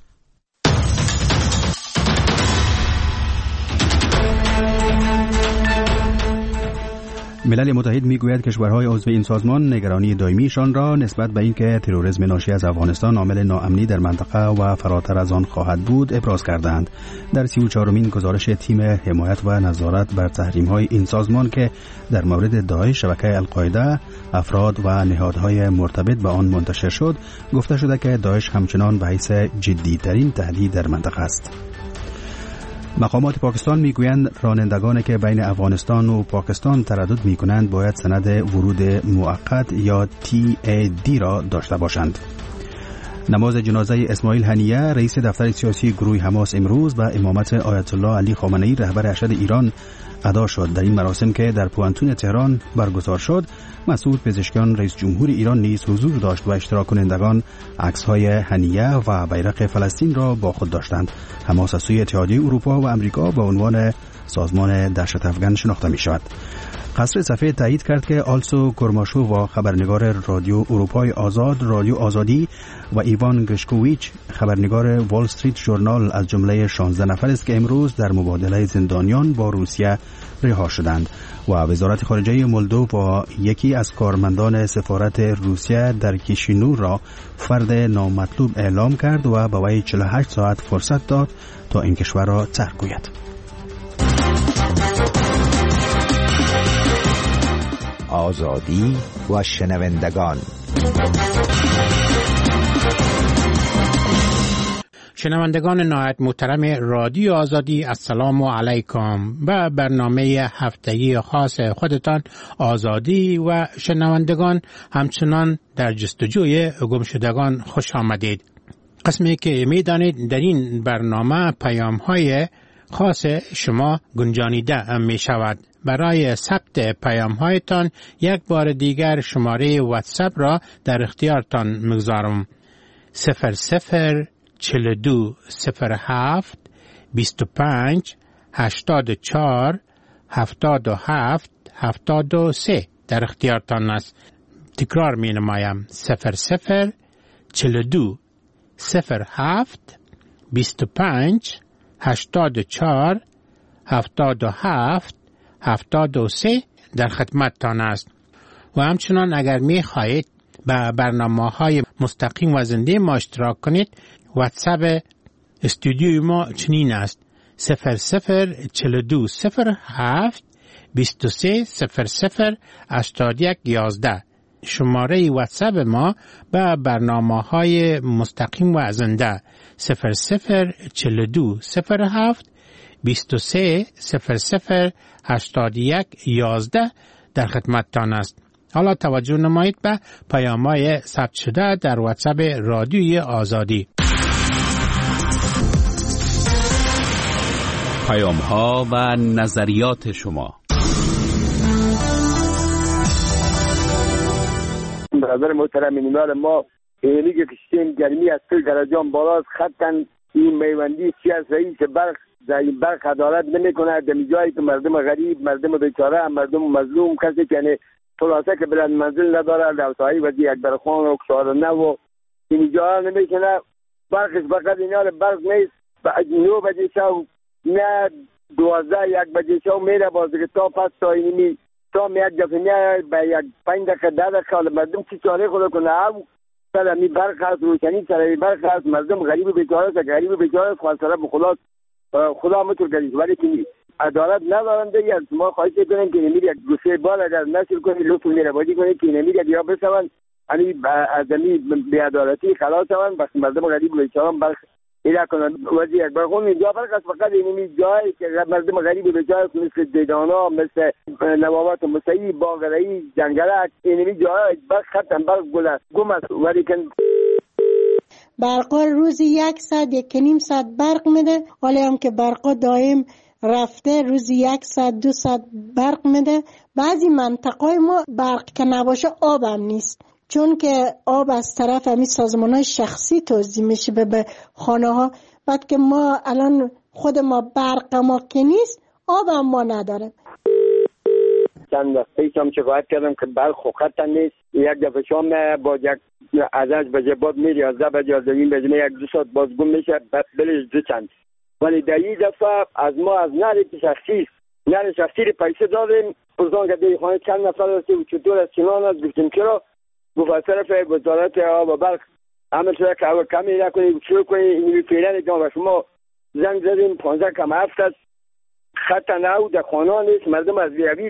ملل متحد میگوید کشورهای عضو این سازمان نگرانی دائمیشان را نسبت به اینکه تروریسم ناشی از افغانستان عامل ناامنی در منطقه و فراتر از آن خواهد بود ابراز کردند. در 34مین گزارش تیم حمایت و نظارت بر تحریم‌های این سازمان که در مورد داعش، شبکه القاعده، افراد و نهادهای مرتبط به آن منتشر شد، گفته شده که داعش همچنان به حیث جدی‌ترین تهدید در منطقه است. مقامات پاکستان میگویند رانندگانی که بین افغانستان و پاکستان تردد میکنند باید سند ورود موقت یا TAD را داشته باشند. نماز جنازه اسماعیل هنیه رئیس دفتر سیاسی گروه حماس امروز به امامت آیت الله علی خامنه‌ای رهبر ارشد ایران ادا شد. در این مراسم که در پوانتون تهران برگزار شد، مسعود پزشکیان رئیس جمهور ایران نیز حضور داشت و اشتراک کنندگان عکس‌های هنیه و بیرق فلسطین را با خود داشتند. حماس از سوی اتحادیه اروپا و آمریکا به عنوان سازمان دهشت افغان شناخته می شود. قصر سفید تایید کرد که آلسو کورماشووا خبرنگار رادیو اروپای آزاد، رادیو آزادی و ایوان گرشکوویچ خبرنگار وال استریت ژورنال از جمله 16 نفر است که امروز در مبادله زندانیان با روسیه رها شدند. و وزارت خارجه مولدو با یکی از کارمندان سفارت روسیه در کیشینو را فرد نامطلوب اعلام کرد و به وی 48 ساعت فرصت داد تا این کشور را ترک کند. آزادی و شنوندگان. شنوندگان نهایت محترم رادیو آزادی، السلام علیکم. به برنامه هفتگی خاص خودتان آزادی و شنوندگان همچنان در جستجوی گمشدگان خوش آمدید. قسمی که میدانید در این برنامه پیام‌های خاص شما گنجانیده می شود. برای ثبت پیام‌هایتان یک بار دیگر شماره واتساپ را در اختیارتان می‌گذارم. 0042 07 25 84 77 73 در اختیارتان است. تکرار می‌نمایم. 0042 07 25 84 77 73 در خدمتتان است. و همچنان اگر می خواهید به برنامه‌های مستقیم و زنده ما اشتراک کنید، واتساپ استودیوی ما چنین است: 0042 07 23 00 81 11. شماره واتساپ ما به برنامه‌های مستقیم و زنده 0042 07 23 00 81 11 در خدمتتان است. حالا توجه نمایید به پیام‌های ثبت شده در واتساپ رادیوی آزادی. پیام‌ها و نظریات شما. برادر محترم، اینال ما اینی که کشتیم گرمی از 30 درجه بالاست، خطاً این میوندی سیاست رئیس برق در این برق عدالت نمیکنه. در جایی که مردم غریب، مردم بیچاره، مردم مظلوم، کسی که یعنی خلاصه که بلند منزل نداره، دوسایی و اکبر خان و کشار نه و این جا نمیکنه. برقش فقط اینا برق نیست. 9 بجه شب نه 12 1 بجه شب میره بازه که تا پس تا اینمی تا میاد دفنه به یک 5 دقیقه 10 دقیقه مردم چی چاره خود کنه. او سر می برق هست، روشنی سر برق هست، مردم غریب بیچاره است، غریب بیچاره است، خواستره به خدا مطور کردید. ولی که عدالت ندارن دیگه. از ما خواهش کنیم که نمید یک گوشه بال اگر نشر کنید لطف میره بادی کنید که نمید یا بسوان یعنی از این بی‌عدالتی خلاص شوند، بس مردم غریب و بیچاره برخ اینا کنند. ولی یک بار خون اینجا برخ فقط این جایی که مردم غریب و بیچاره مثل دیدانا، مثل نوابات موسیقی، باغرایی، جنگلک، این جایی برخ ختم برخ گم است. ولی که برقا روزی 1 ساعت 1.5 ساعت برق میده، ولی هم که برقا دائم رفته روزی 1 ساعت 2 ساعت برق میده. بعضی منطقه ما برق که نباشه آب هم نیست، چون که آب از طرف همین سازمان‌های شخصی توزیع میشه به خانه ها. بعد که ما الان خود ما برق ما که نیست، آب هم ما نداره. چند وقت پیشم شکایت کردم که برق خط نیست. یک دفعه شام با یک از 8 بجه بعد میری 11 بجه از این بجه 1-2 ساعت باز گم میشه، بلش 2 چند. ولی در این دفعه از ما از نهر شخصی پیسه دادیم. پرسان که در خانه چند نفر هستی و چطور از چنان است، گفتیم چرا؟ گفت طرف وزارت آب و برق عمل شده که اول کمی نکنی شروع کنی این فعلا جان. و شما زنگ زدیم 15 کم 7 است، خط نو در خانه نیست، مردم از بیابی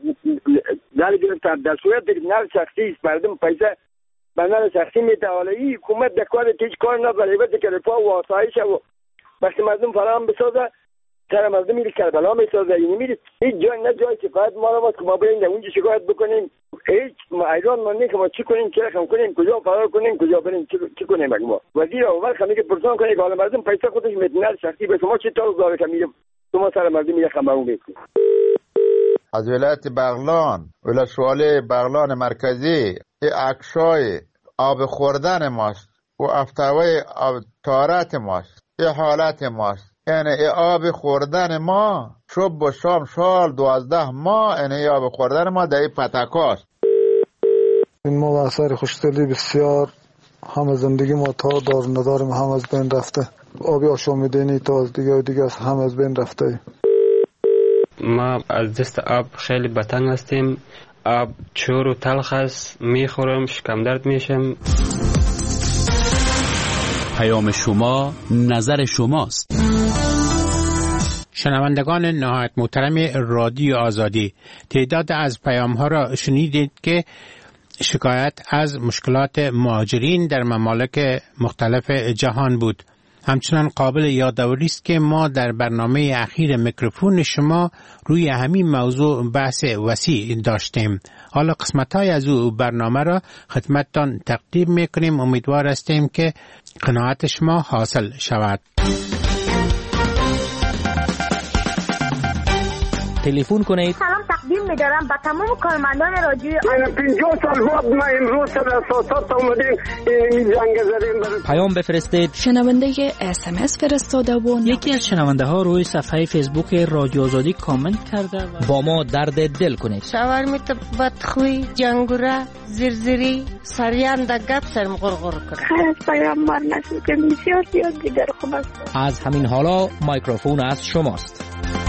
در گرفتن. در صورت که نهر شخصی است، مردم پیسه به نهر شخصی میتواند. این حکومت در کار هیچ کار نداره، البته که رفاه و آسایش و وقتی مردم فراهم بسازه سر مردم میره کربلا میسازه. این میره هیچ جای نه جای شکایت ما رو که ما بریم در اونجا شکایت بکنیم. هیچ ایران ما نه که ما چی کنیم، چه رقم کنیم، کجا فرار کنیم، کجا بریم، چی کنیم. ما وزیر اول خمیگه پرسان کنه که حالا مردم پیسه خودش میتونه شخصی به شما چی طور داره که میره شما سر مردم میره خمرون میکنه. از ولایت بغلان، ولایت شواله بغلان مرکزی، عکسای آب خوردن ماست و افتوای آب تارت ماست. این حالت ماست، یعنی آب خوردن ما صبح و شام سال 12 ماه، یعنی آب خوردن ما در این پتکاست. این ما اثر خوشدلی بسیار هم از زندگی ما تا دار نداریم، هم از بین رفته. آبی آشامیدنی تا از دیگه هم از بین رفته. ما از دست آب خیلی بتنگ هستیم. آب چور و تلخ است، میخورم شکم درد میشم. پیام شما نظر شماست. شنوندگان نهایت محترم رادیو آزادی، تعداد از پیام ها را شنیدید که شکایت از مشکلات مهاجرین در ممالک مختلف جهان بود. همچنان قابل یادآوری است که ما در برنامه اخیر میکروفون شما روی همین موضوع بحث وسیع داشتیم. حالا قسمت‌های از او برنامه را خدمتتان تقدیم میکنیم. امیدوار هستیم که قناعت شما حاصل شود. تلفن کنید. سلام تقدیم می‌دارم به تمام کارمندان رادیو. 50 سال بعد ما امروز سر اساسات اومدیم این زنگ زدیم. پیام بفرستید. شنونده SMS فرستاده و یکی از شنونده ها روی صفحه فیسبوک رادیو آزادی کامنت کرده با ما درد دل کنید. شاورمیت بدخوی، جنگوره، زرزری، سریان دگت سرم غرغر کنه. خیلی پیام مار نشد که بسیار زیاد دیگر خوب است. از همین حالا میکروفون از شماست.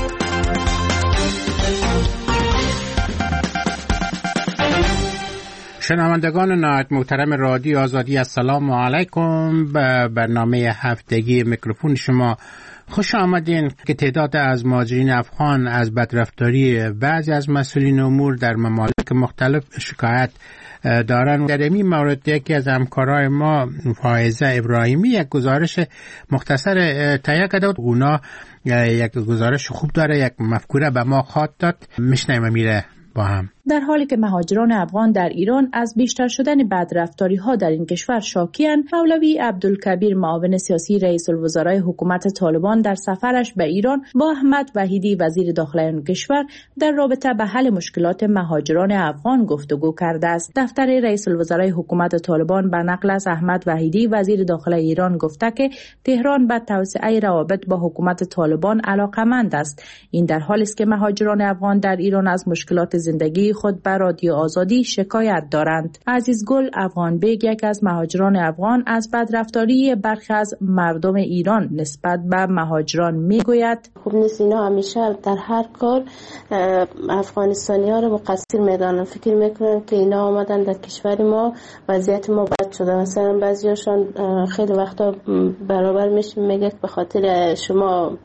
شنوندگان نهایت محترم رادیو آزادی، السلام علیکم. به برنامه هفتگی میکروفون شما خوش آمدین. که تعداد از مهاجرین افغان از بدرفتاری بعضی از مسئولین امور در ممالک مختلف شکایت دارن. در این مورد یکی از همکارای ما فائزه ابراهیمی یک گزارش مختصر تهیه کرده بود. اونا یک گزارش خوب داره، یک مفکوره به ما خواهد داد. میشنیم میره با هم. در حالی که مهاجران افغان در ایران از بیشتر شدن بدرفتاری‌ها در این کشور شاکی‌اند، مولوی عبدالکبیر معاون سیاسی رئیس الوزرای حکومت طالبان در سفرش به ایران با احمد وحیدی وزیر داخلی آن کشور در رابطه به حل مشکلات مهاجران افغان گفتگو کرده است. دفتر رئیس الوزرای حکومت طالبان به نقل از احمد وحیدی وزیر داخلی ایران گفته که تهران به توسعه روابط با حکومت طالبان علاقه‌مند است. این در حالی است که مهاجران افغان در ایران از مشکلات زندگی خود به رادیو آزادی شکایت دارند. عزیز گل افغان بیگ، یک از مهاجران افغان، از بدرفتاری برخی از مردم ایران نسبت به مهاجران میگوید خوب نیست. اینا همیشه در هر کار افغانستانی ها رو مقصر میدانن. فکر میکنن که اینا آمدن در کشور ما وضعیت ما بد شده. مثلا بعضیاشون خیلی وقتا برابر میشه میگه به خاطر شما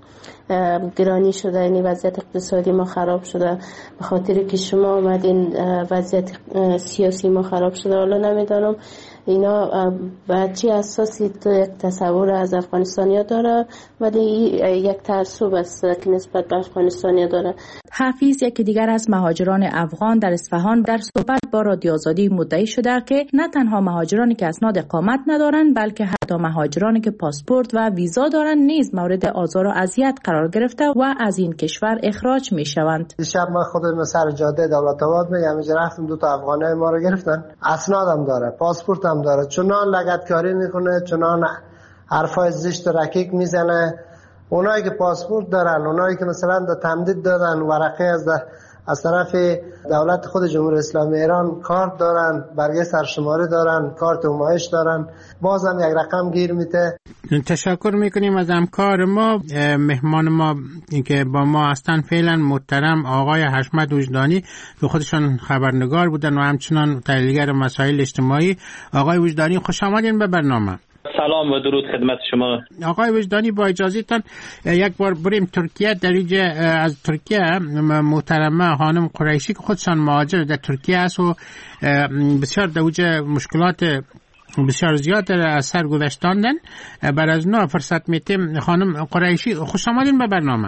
گرانی شده، این وضعیت اقتصادی ما خراب شده به خاطر که شما آمدین، وضعیت سیاسی ما خراب شده. حالا نمیدانم اینا به چه اساسی تو یک تصور از افغانستانیا داره، ولی یک تعصب است که نسبت به افغانستانیا داره. حفیظ یکی دیگر از مهاجران افغان در اصفهان در صحبت با رادیو آزادی مدعی شده که نه تنها مهاجرانی که اسناد اقامت ندارند بلکه حتی مهاجرانی که پاسپورت و ویزا دارند نیز مورد آزار و اذیت قرار گرفته و از این کشور اخراج میشوند. دیشب من خودم سر جاده دولت‌آباد همینجا رفتم، دو تا افغانای ما رو گرفتن، اسنادم داره، پاسپورت هم داره، چنان لگدکاری میکنه، چنان حرفای زشت و رکیک میزنه. اونایی که پاسپورت دارن، اونایی که مثلا در تمدید دادن ورقه از طرف دولت خود جمهوری اسلامی ایران کارت دارن، برگه سرشماری دارن، کارت همایش دارن، بازم یک رقم گیر میده. تشکر میکنیم از همکار ما. مهمان ما که با ما هستن فعلا محترم آقای حشمت وجدانی که خودشان خبرنگار بودن و همچنان تحلیلگر مسائل اجتماعی. آقای وجدانی خوش آمدین به برنامه. سلام و درود خدمت شما. آقای وجدانی با اجازهتان یک بار بریم ترکیه. در اینجا از ترکیه محترمه خانم قریشی که خودشان مهاجر در ترکیه است و بسیار در اوج مشکلات بسیار زیاد از سر گذشتاندن. بر از نو فرصت میتیم. خانم قریشی خوش آمدین به برنامه.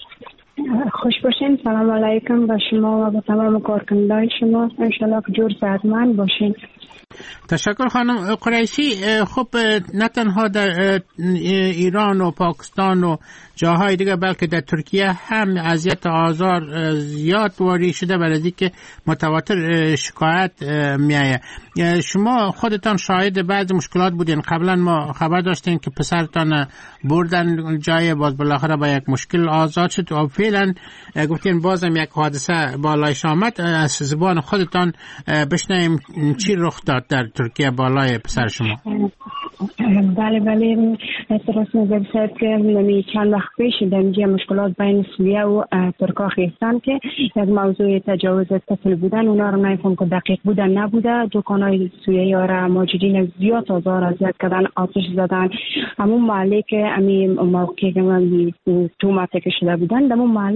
خوش باشین. سلام علیکم به شما و به تمام کارکنندگان شما. انشالله که جور صحتمند باشین. تشکر خانم قریشی. خب نه تنها در ایران و پاکستان و جاهای دیگه بلکه در ترکیه هم اذیت آزار زیاد واری شده، برای اینکه متواتر شکایت میایه. شما خودتان شاهد بعض مشکلات بودین. قبلا ما خبر داشتیم که پسرتان بردن جای، باز بالاخره با یک مشکل آزاد شد و فعلا گفتین بازم یک حادثه بالایش آمد. از زبان خودتان بشنویم چی رخ داد در ترکیه بالای پسر شما. بله درست میگوید که چند وقت پیش در اینجا مشکلات بین سوریه و ترکا خیستان که یک موضوع تجاوز طفل بودن، اونا رو نمیفهم که دقیق بودن نبوده. دکانای سوریه‌ای را مهاجرین زیاد آزار اذیت کردن، آتش زدن. همون محله که همین موقعی که من تو منطقه شده بودن، در اون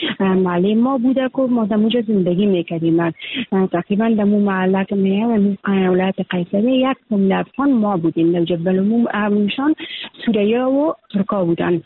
محله ما بوده که ما در اونجا زندگی میکردیم. تقریبا در اون محله که میام ولایت قیصریه یک فامیل افغان ما بودیم. در جبل عموم سوریه و ترکا بودن.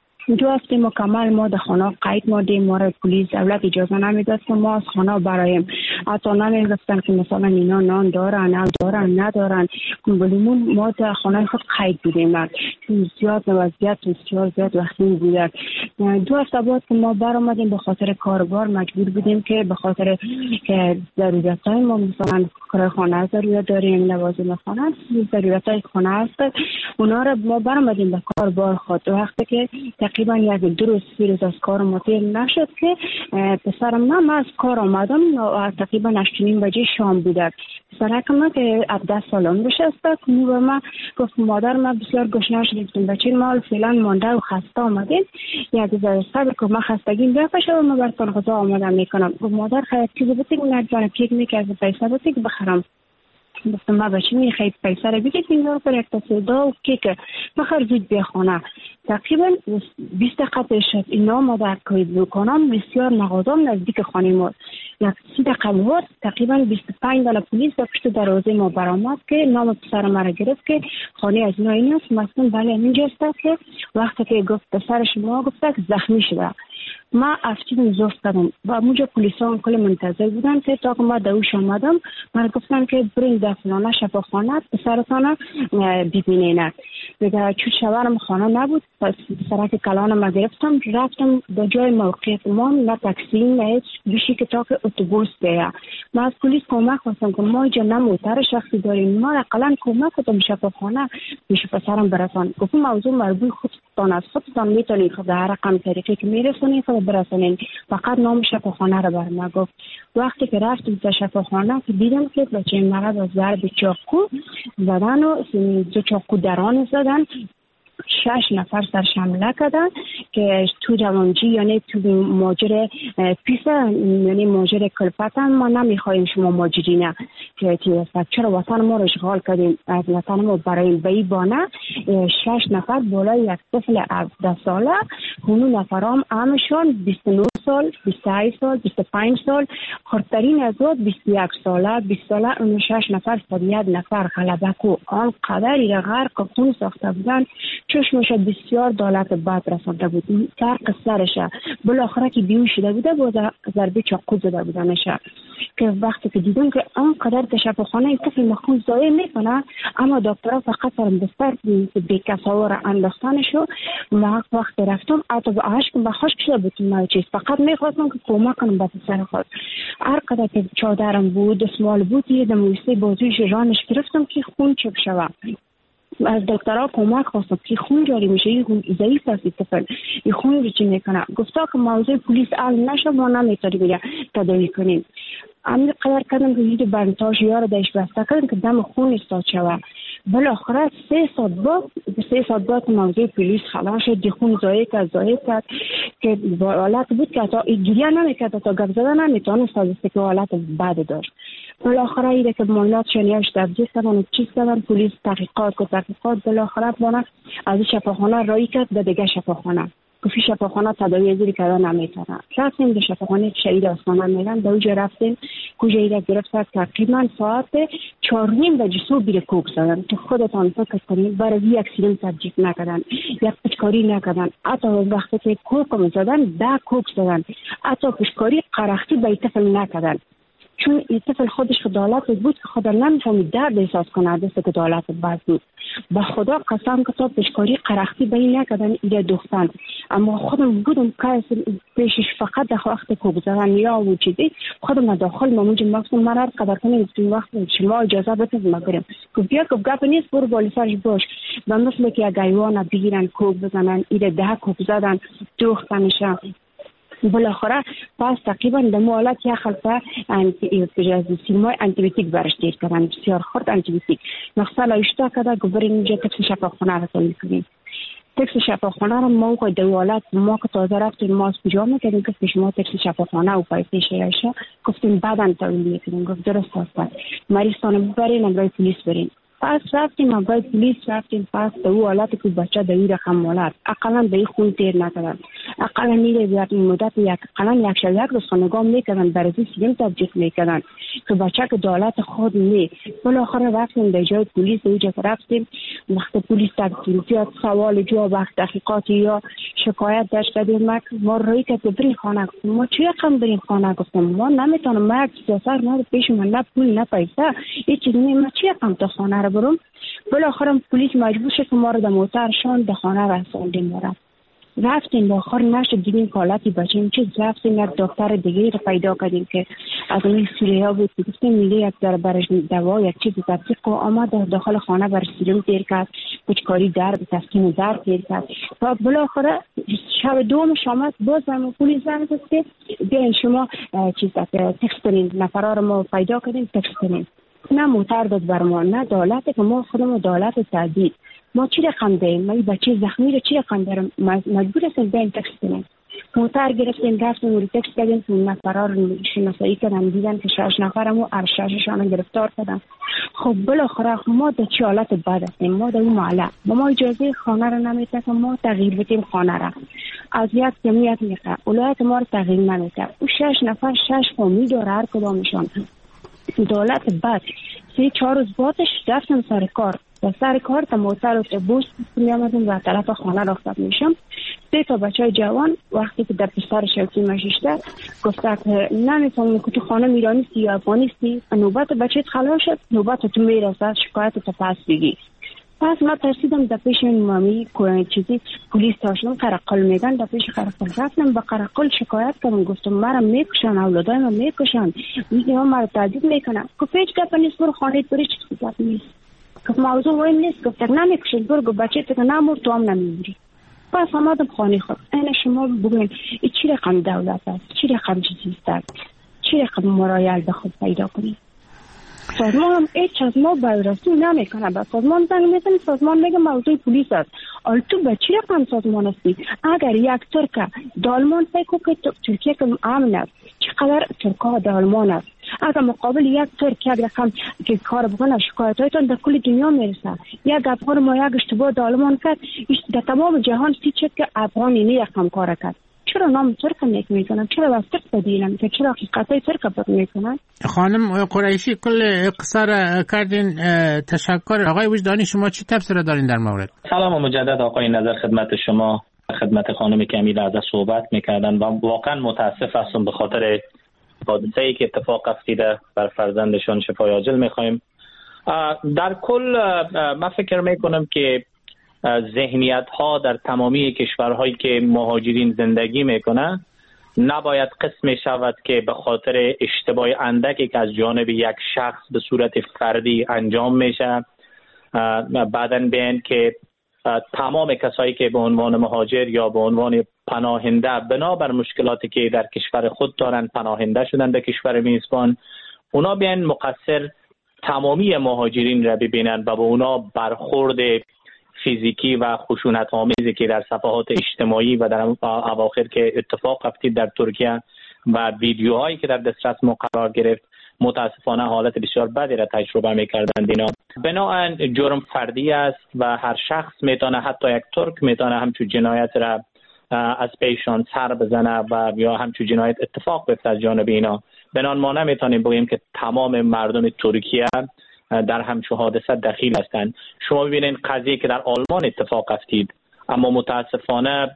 2 هفته مکمل ما در خانه قید ماندیم. ما را پلیس دولت اجازه نمیداد که ما از خانه برایم. حتی نمیگفتن که مثلا اینا نان دارن ندارن. بلومون ما در خانه خود قید بودیم. زیاد وضعیت بسیار زیاد وقتی بوده. 2 هفته بعد که ما برآمدیم به خاطر کاربار مجبور بودیم که به خاطر که ضرورتای ما مثلا کار خانه ضرورت داریم، لوازم خانه، ضرورتای خانه هست، اونا را ما برآمدیم به کاربار خود. وقتی که تقریبا یک 2 روز 3 روز از کار مطیل نشد که پسرم من از کار آمدم و تقریبا 8:30 بجه شام بوده. پسرکم من که 17 سالم بشسته که به من گفت مادر من بسیار گشنه شدیم، بچه ما فعلا مانده و خسته آمدیم، یک ذره صبر کن من خستگیم بپشه و من براتون غذا آماده میکنم. گفت مادر خیلی چیزی بتیک نگذارم کیک میکرد پیسه بتیک بخرم. گفتم ما بچه میخواید پیسه رو بگید اینجا پر یک تصدا و کیک بخر زود بیا خانه. تقریبا 20 دقیقه شد اینا ما در کوید بکنم بسیار مغازم نزدیک خانه ما. یک 30 دقیقه بود تقریبا 25 دانه پلیس در پشت دروازه ما برآمد که نام پسر ما را گرفت که خانه از اینا این است. مثلا بله اینجا است که وقتی که گفت پسر شما گفت که زخمی شده. ما افتیم زفت کردم و اونجا پلیسان کل منتظر بودن که تا که ما دوش آمدم من گفتن که برین در فلانه شفاخانه پسرتان ببینین. دیگه چون شوهرم خانه نبود پس سرک کلان ما گرفتم رفتم به جای موقعیت ما، نه تاکسی نه هیچ گوشی که تا که اتوبوس بیه. من از پلیس کمک خواستم که ما اینجا نه موتر شخصی داریم، ما اقلا کمک کنم شفاخانه میشه پسرم برسان. گفتم موضوع مربوط خودتان است، خودتان میتونید خود هر رقم طریقی که میرسونید برسونین، فقط نام شفاخانه رو بر ما گفت. وقتی که رفتیم تا شفاخانه که دیدم که بچه مرد از ضرب چاقو زدن و 2 چاقو دران زدن، 6 نفر سرش حمله کردن که تو جوانجی یعنی تو ماجر پیسه یعنی ماجر کلفتن ما نمیخوایم شما ماجرینه که چرا وطن ما رو اشغال کردیم از وطن ما برای بیبانه. 6 نفر بالای یک طفل 17 ساله کنون نفرام همشان 29 سال، 28 سال، 25 سال، خردترین از 21 ساله، 20 ساله، 6 نفر، 101 نفر غلبه کو آن قدری را غرق خون ساخته بودن چشمش بسیار دولت بد رسانده بود. فرق سرش بالاخره که بیهوش شده بوده با ضربه چاقو زده بودنش که وقتی که دیدم که آنقدر در شفاخانه طفل مخون ضایع میکنه، اما دکترها فقط سرم بستر بیکسا را انداختنش و ما وقت رفتم حتی به عشق به خشک شده بود نه چیز، فقط میخواستم که کمک کنم به پسر خود. هر قدر که چادرم بود دستمال بود یه دمویسته بازویش رانش گرفتم که خون چک شود. از دکترها کمک خواستم که خون جاری میشه، یه خون ضعیف است طفل، یه خون رو چی میکنه. گفتا که موضوع پلیس حل نشه ما نمیتونیم بگه تداوی کنیم. همین قدر کردم که یه بندتاژ یار داشت بسته کردم که دم خون استاد شود. بالاخره 3 ساعت بعد موضوع پلیس خلاص شد، دی خون ضایع کرد که حالت بود که حتی گریه نمیکرد، تا گپ زدن نمیتونست از که حالت بد داشت. بالاخره ایده که مولات شنیاش تبدیل کردن چیز کردن، پلیس تحقیقات بالاخره بانه از شفاخانه رایی کرد به دیگه شفاخانه. گفتی شفاخانه تداوی زیری کردن نمیتونه. رفتیم به شفاخانه شهید آسمان میلان، به اونجا رفتیم کجا ایده گرفت تقریبا ساعت 4:30 بجه صبح بیره کوک زدن. تو خودتان فکر کنید برای یک سیلم تبجیک نکردن، یک پچکاری نکردن، حتی وقتی که کوک زدن 10 کوک زدن، حتی پچکاری قرختی به طفل نکردن. چون این طفل خودش خدالت بود که خدا نمیفهمید درد احساس کنه، دست که دولت بد بود. به خدا قسم که تا پشکاری قرختی به این نکردن ایده دوختن، اما خودم بودم که پیشش فقط در وقت کوک زدن یا و چیزی خودم داخل مامونج مقصود من هر قدر کنیم این وقت شما اجازه بدید ما بریم که بیا که گپ نیست برو بالا سرش باش. و مثل که یک حیوان بگیرن کوک بزنن ایده 10 کوک زدن دوختنشان. بالاخره پس تقریبا در حالت یک خلطه سیمای انتیبیوتیک برش دیر کردن، بسیار خورد انتیبیوتیک مقصد اشتا کرده که برین اینجا تکس شفاخانه را تولید کنیم. تکس شفاخانه را ما که در حالت ما که تازه رفتیم ما از کجا میکردیم که شما تکس شفاخانه و پایسه شیعشه گفتیم بعدا تولید میکنیم. گفت درست هستن مریضان ببرین امرای پلیس برین. پس رفتیم امرای پلیس رفتیم پس در او حالت که بچه در این رقم مالت اقلا به این خون تیر نکردن، اقلا میره مدت اقلا یک روز خانگاه میکردن برزی سیلم تبجیق میکردن که بچه که دولت خود می. بالاخره رفتیم در جای پلیس اونجا که رفتیم وقت پلیس تبجیق سوال جواب تحقیقاتی یا شکایت داشت کردیم ما روی که برین خانه گفتیم ما چی رقم برین خانه گفتیم ما نمیتونم مرد سیاسر نه پیش من نه پول نه پیسه هیچ چیزی نیم ما چی رقم تا خانه رو برم. بالاخره پلیس مجبور شد که ما رو در موترشان به خانه رساندیم. ما رفتیم آخر نشد دیدیم که حالتی بچه چیز رفتیم یک دکتر دیگه رو پیدا کردیم که از این سوریه بود که گفتیم میگه یک در برش دوا یک چیز تطبیق و آمد داخل خانه برش سیلم تیر کرد پچکاری درد تسکین درد تیر کرد. و بالاخره شب دوم شامت باز برمون پلیس زنگ زد که بیاین شما چیز تکس کنین نفرها رو ما پیدا کردیم تکس کنین. نه موتر داد بر ما نه دولت که ما خودمون دولت تعدید ما چی رقم دهیم ما این بچه زخمی رو چی رقم دارم مجبور هستیم بین تکس کنیم. موتر گرفتیم رفتیم و تکس کردیم که نفرها رو شناسایی کردن دیدن که 6 نفرم و ارشششان گرفتار کردن. خب بالاخره ما در چه حالت بد هستیم ما در این محله ما اجازه خانه رو نمیده که ما تغییر بدیم خانه را از یک جمعیت میخواه ولایت ما رو تغییر نمیده و 6 نفر 6 فامیل داره هر کدامشان دولت بعد 3-4 روز بعدش رفتم سر کار تا موتر اتوبوس میامدم و طرف خانه رفتم میشم 3 تا بچه جوان وقتی که در پسر شوکی مشیشته گفته که نمیفهمم که تو خانه میرانیستی یا افغانیستی نوبت بچه خلاص شد نوبت تو میرسد شکایت تو پس بگی. پس ما ترسیدم در پیش این مامی چیزی پلیس تاشنم قرقل میگن در پیش قرقل رفتم با قرقل شکایت کردم گفتم مرا میکشن اولادای من میکشن میگه مرا تهدید میکنن که هیچ گپ نیست برو خانه بری چی گپ نیست که موضوع مهم نیست گفت نمیکشن برو بچه تو نمور تو هم نمیمیری. پس آمدم خانه خود این شما بگوین چی رقم دولت است چی رقم چیزی است چی رقم مرایل به خود پیدا کنید. سازمان هم هیچ از ما بازرسی نمیکنه. به سازمان زنگ میزنی، سازمان میگه موضوع پلیس است. حالا تو به چی رقم سازمان هستی؟ اگر یک ترک دالمان فکر که ترکیه که امن است، چقدر ترکا دالمان است. اگر مقابل یک ترک یک رقم که کار بکنه، شکایت هایتان در کل دنیا میرسه. یک افغان ما یک اشتباه دالمان کرد، در تمام جهان چه که افغانی نه یکم کار کرد. چرا نام ترک میکنن؟ چرا از ترک بدیل میکنن؟ چرا حقیقتای ترک بدیل میکنن؟ خانم قریشی کل قصار کردین. تشکر. آقای وجدانی شما چی تفسیر دارین در مورد؟ سلام مجدد آقای نظر خدمت شما، خدمت خانم کمیل از صحبت میکردن و واقعا متاسف هستم به خاطر حادثه‌ای که اتفاق افتاده. بر فرزندشون شفای عاجل میخوایم. در کل من فکر میکنم که ذهنیت ها در تمامی کشورهایی که مهاجرین زندگی میکنه نباید قسم شود که به خاطر اشتباه اندکی که از جانب یک شخص به صورت فردی انجام میشه بعداً بین که تمام کسایی که به عنوان مهاجر یا به عنوان پناهنده بنابر مشکلاتی که در کشور خود دارن پناهنده شدن به کشور میزبان، اونا بیان مقصر تمامی مهاجرین را ببینن و به اونا برخورد فیزیکی و خشونت آمیزی که در صفحات اجتماعی و در اواخر که اتفاق افتید در ترکیه و ویدیوهایی که در دسترس ما قرار گرفت متاسفانه حالت بسیار بدی را تجربه می‌کردند. اینا بنابراین جرم فردی است و هر شخص میتونه، حتی یک ترک میتونه همچون جنایت را از پیشان سر بزنه و یا همچون جنایت اتفاق بیفته از جانب اینا. بنابراین ما نمیتونیم بگیم که تمام مردم ترکیه در همچون حادثه دخیل هستند. شما ببینید قضیه که در آلمان اتفاق افتید، اما متاسفانه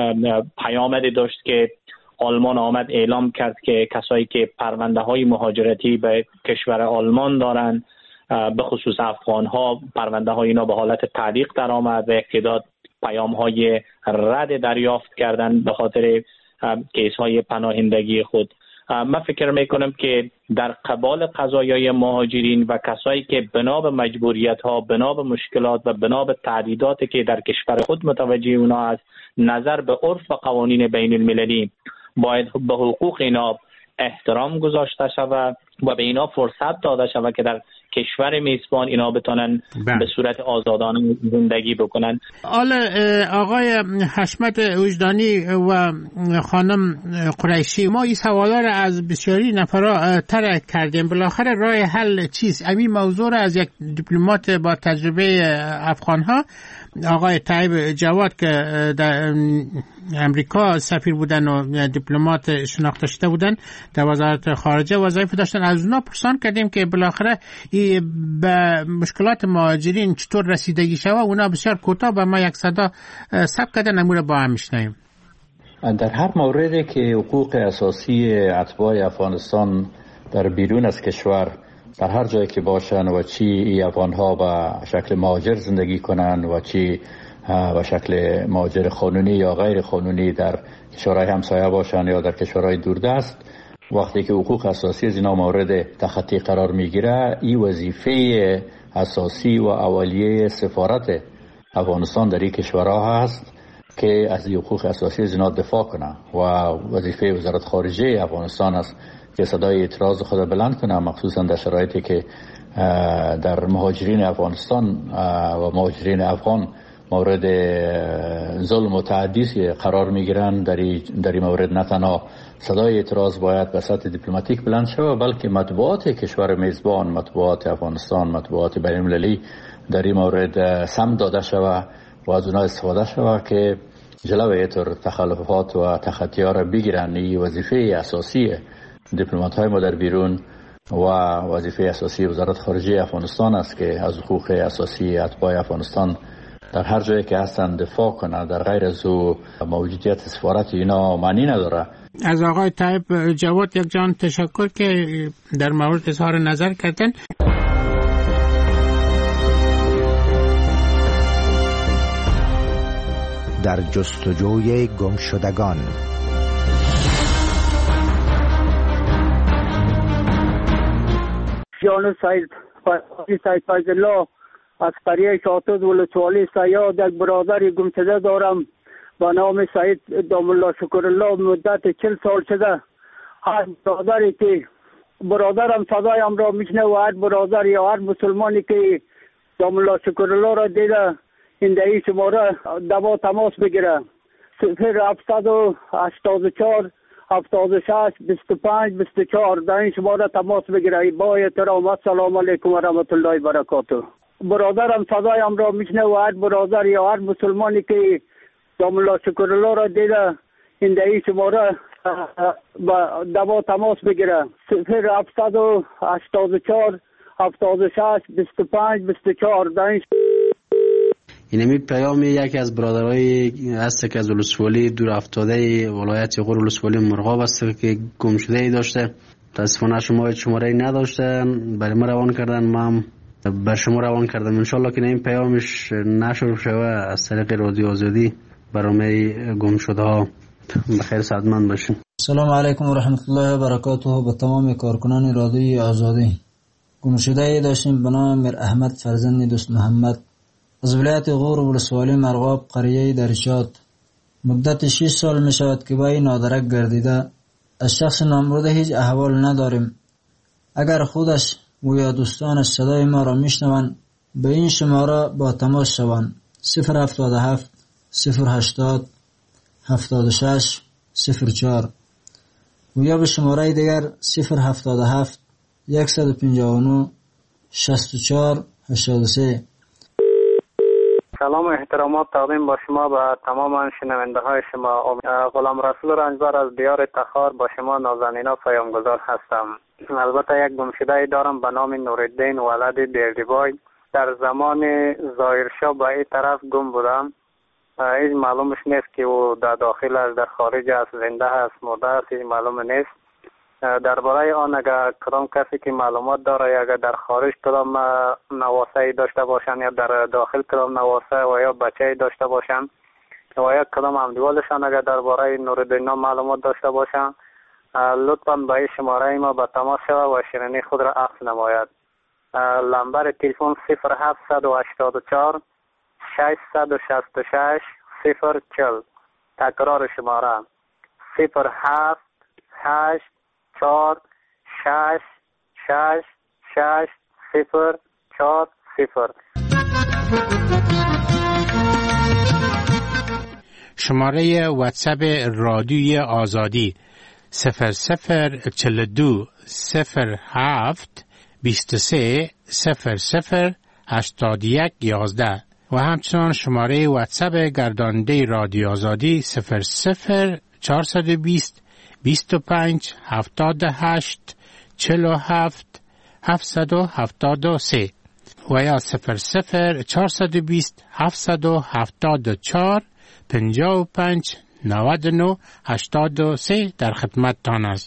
پیامدی داشت که آلمان آمد اعلام کرد که کسایی که پرونده های مهاجرتی به کشور آلمان دارن، به خصوص افغان ها، پرونده های اینا به حالت تعلیق در آمد و یک تعداد پیام های رد دریافت کردن به خاطر کیس های پناهندگی خود. من فکر میکنم که در قبال قضایای مهاجرین و کسایی که بنا به مجبوریت ها، بنا به مشکلات و بنا به تهدیداتی که در کشور خود متوجه اونا است، نظر به عرف و قوانین بین المللی باید به حقوق اینا احترام گذاشته شود و به اینا فرصت داده شود که در کشور میزبان اینا بتونن به صورت آزادانه زندگی بکنن. حالا آقای حشمت وجدانی و خانم قریشی، ما این سوالا را از بسیاری نفرا طرح کردیم. بالاخره راه حل چیست؟ همین موضوع را از یک دیپلمات با تجربه افغان ها، آقای طیب جواد که در امریکا سفیر بودن و دیپلمات شناخته شده بودن در وزارت خارجه وظایف داشتن، از اونا پرسان کردیم که بالاخره به مشکلات مهاجرین چطور رسیدگی شود. اونا بسیار کوتاه به ما یک صدا ثبت کردن، نمونه با هم میشنویم. در هر موردی که حقوق اساسی اتباع افغانستان در بیرون از کشور در هر جایی که باشن و چی ای افغان‌ها به شکل مهاجر زندگی کنن و چی به شکل مهاجر قانونی یا غیر قانونی در کشورهای همسایه باشن یا در کشورهای دوردست، وقتی که حقوق اساسی از اینا مورد تخطی قرار میگیره، این وظیفه اساسی و اولیه سفارت افغانستان در این کشورها هست که از حقوق اساسی از اینا دفاع کنه و وظیفه وزارت خارجه افغانستان است که صدای اعتراض خود بلند کنه، مخصوصا در شرایطی که در مهاجرین افغانستان و مهاجرین افغان مورد ظلم و تعدی قرار میگیرن. در این مورد نه تنها صدای اعتراض باید به سطح دیپلماتیک بلند شود، بلکه مطبوعات کشور میزبان، مطبوعات افغانستان، مطبوعات بین المللی در این مورد سمت داده شود و از اونها استفاده شود که جلوی اینطور تخلفات و تخطی‌ها را بگیرن. این وظیفه اساسی دیپلمات های ما در بیرون و وظیفه اساسی وزارت خارجه افغانستان است که از حقوق اساسی اتباع افغانستان در هر جایی که هستند دفاع کنه. در غیر از او موجودیت سفارت اینا معنی نداره. از آقای طیب جواد یک جان تشکر که در مورد اظهار نظر کردن. در جستجوی گمشدگان. جان سید فیض الله از قریه شاطد ولسوالی سیاد یک برادر گمشده دارم با نام سید دام الله شکر الله. مدت 40 سال شده هر برادری که برادرم صدایم را میشنه و هر برادر یا هر مسلمانی که داملا شکرالله را دیده این دهی شماره دوا تماس بگیره 0784 76 25 24 در این شماره تماس بگیره. با احترام السلام علیکم و رحمت الله و برکاته. برادرم صدایم را میشنه و هر برادر یا هر مسلمانی که داملا شکرالله را دیده این دهی شماره دوا تماس بگیره 0784 76 25 24 در این اینمی پیام یکی از برادرای هست که از ولسوالی دور افتاده ولایت غور ولسوالی مرغاب است که گم شده ای داشته. متاسفانه شما شماره نداشته، برای ما روان کردن، ما بر شما روان کردم. انشالله که این پیامش نشر شوه از طریق رادیو آزادی برای گم شده ها. بخیر سعادتمند باشین. سلام علیکم و رحمت الله و برکاته. به تمام کارکنان رادیو آزادی. گم شده ای داشتیم به نام میر احمد فرزند دوست محمد از ولایت غور ولسوالی مرغاب قریه درشات. مدت 6 سال می شود که با این نادرک گردیده. از شخص نامبرده هیچ احوال نداریم. اگر خودش و یا دوستانش صدای ما را میشنوند به این شماره با تماس شوند 077 080 76 04 و یا به شماره دیگر 077 159 64 83. سلام و احترامات تقدیم با شما به تمام شنونده های شما. غلام رسول رنجبر از دیار تخار با شما نازنینا پیامگذار هستم. البته یک گمشده دارم به نام نورالدین ولد بیردیبای. در زمان ظاهرشاه به این طرف گم بودم. هیچ معلومش نیست که او در داخل است، در خارج است، زنده است، مرده است، هیچ معلوم نیست. درباره آن اگر کدام کسی که معلومات داره، اگر در خارج کدام نواسه داشته باشن یا در داخل کدام نواسه و یا بچه داشته باشن و یا کدام همدیوالشان اگر درباره نورالدین معلومات داشته باشن، لطفاً به این شماره ما به تماس شود و شیرینی خود را عکس نماید. نمبر تلفن 0784 666 040. تکرار شماره 078 4 6 6 6 0 4 0. شماره واتساپ رادیوی آزادی 0042 07 23 00 81 11 و همچنان شماره واتساپ گرداننده رادیو آزادی 00 420 25 78 47 773 و یا 00 420 774 55 99 83 در خدمت تان است.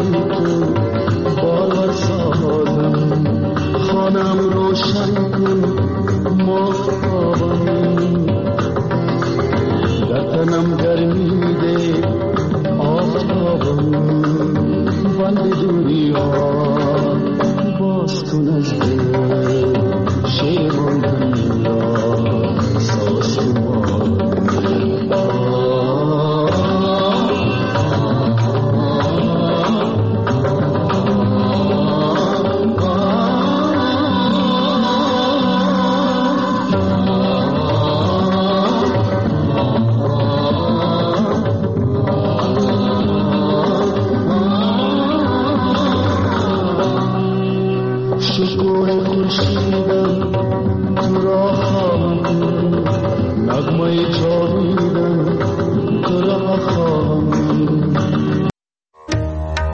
تو باور سازم خانم روشن کن ماهتابم در تنم گرمی ده آفتابم بند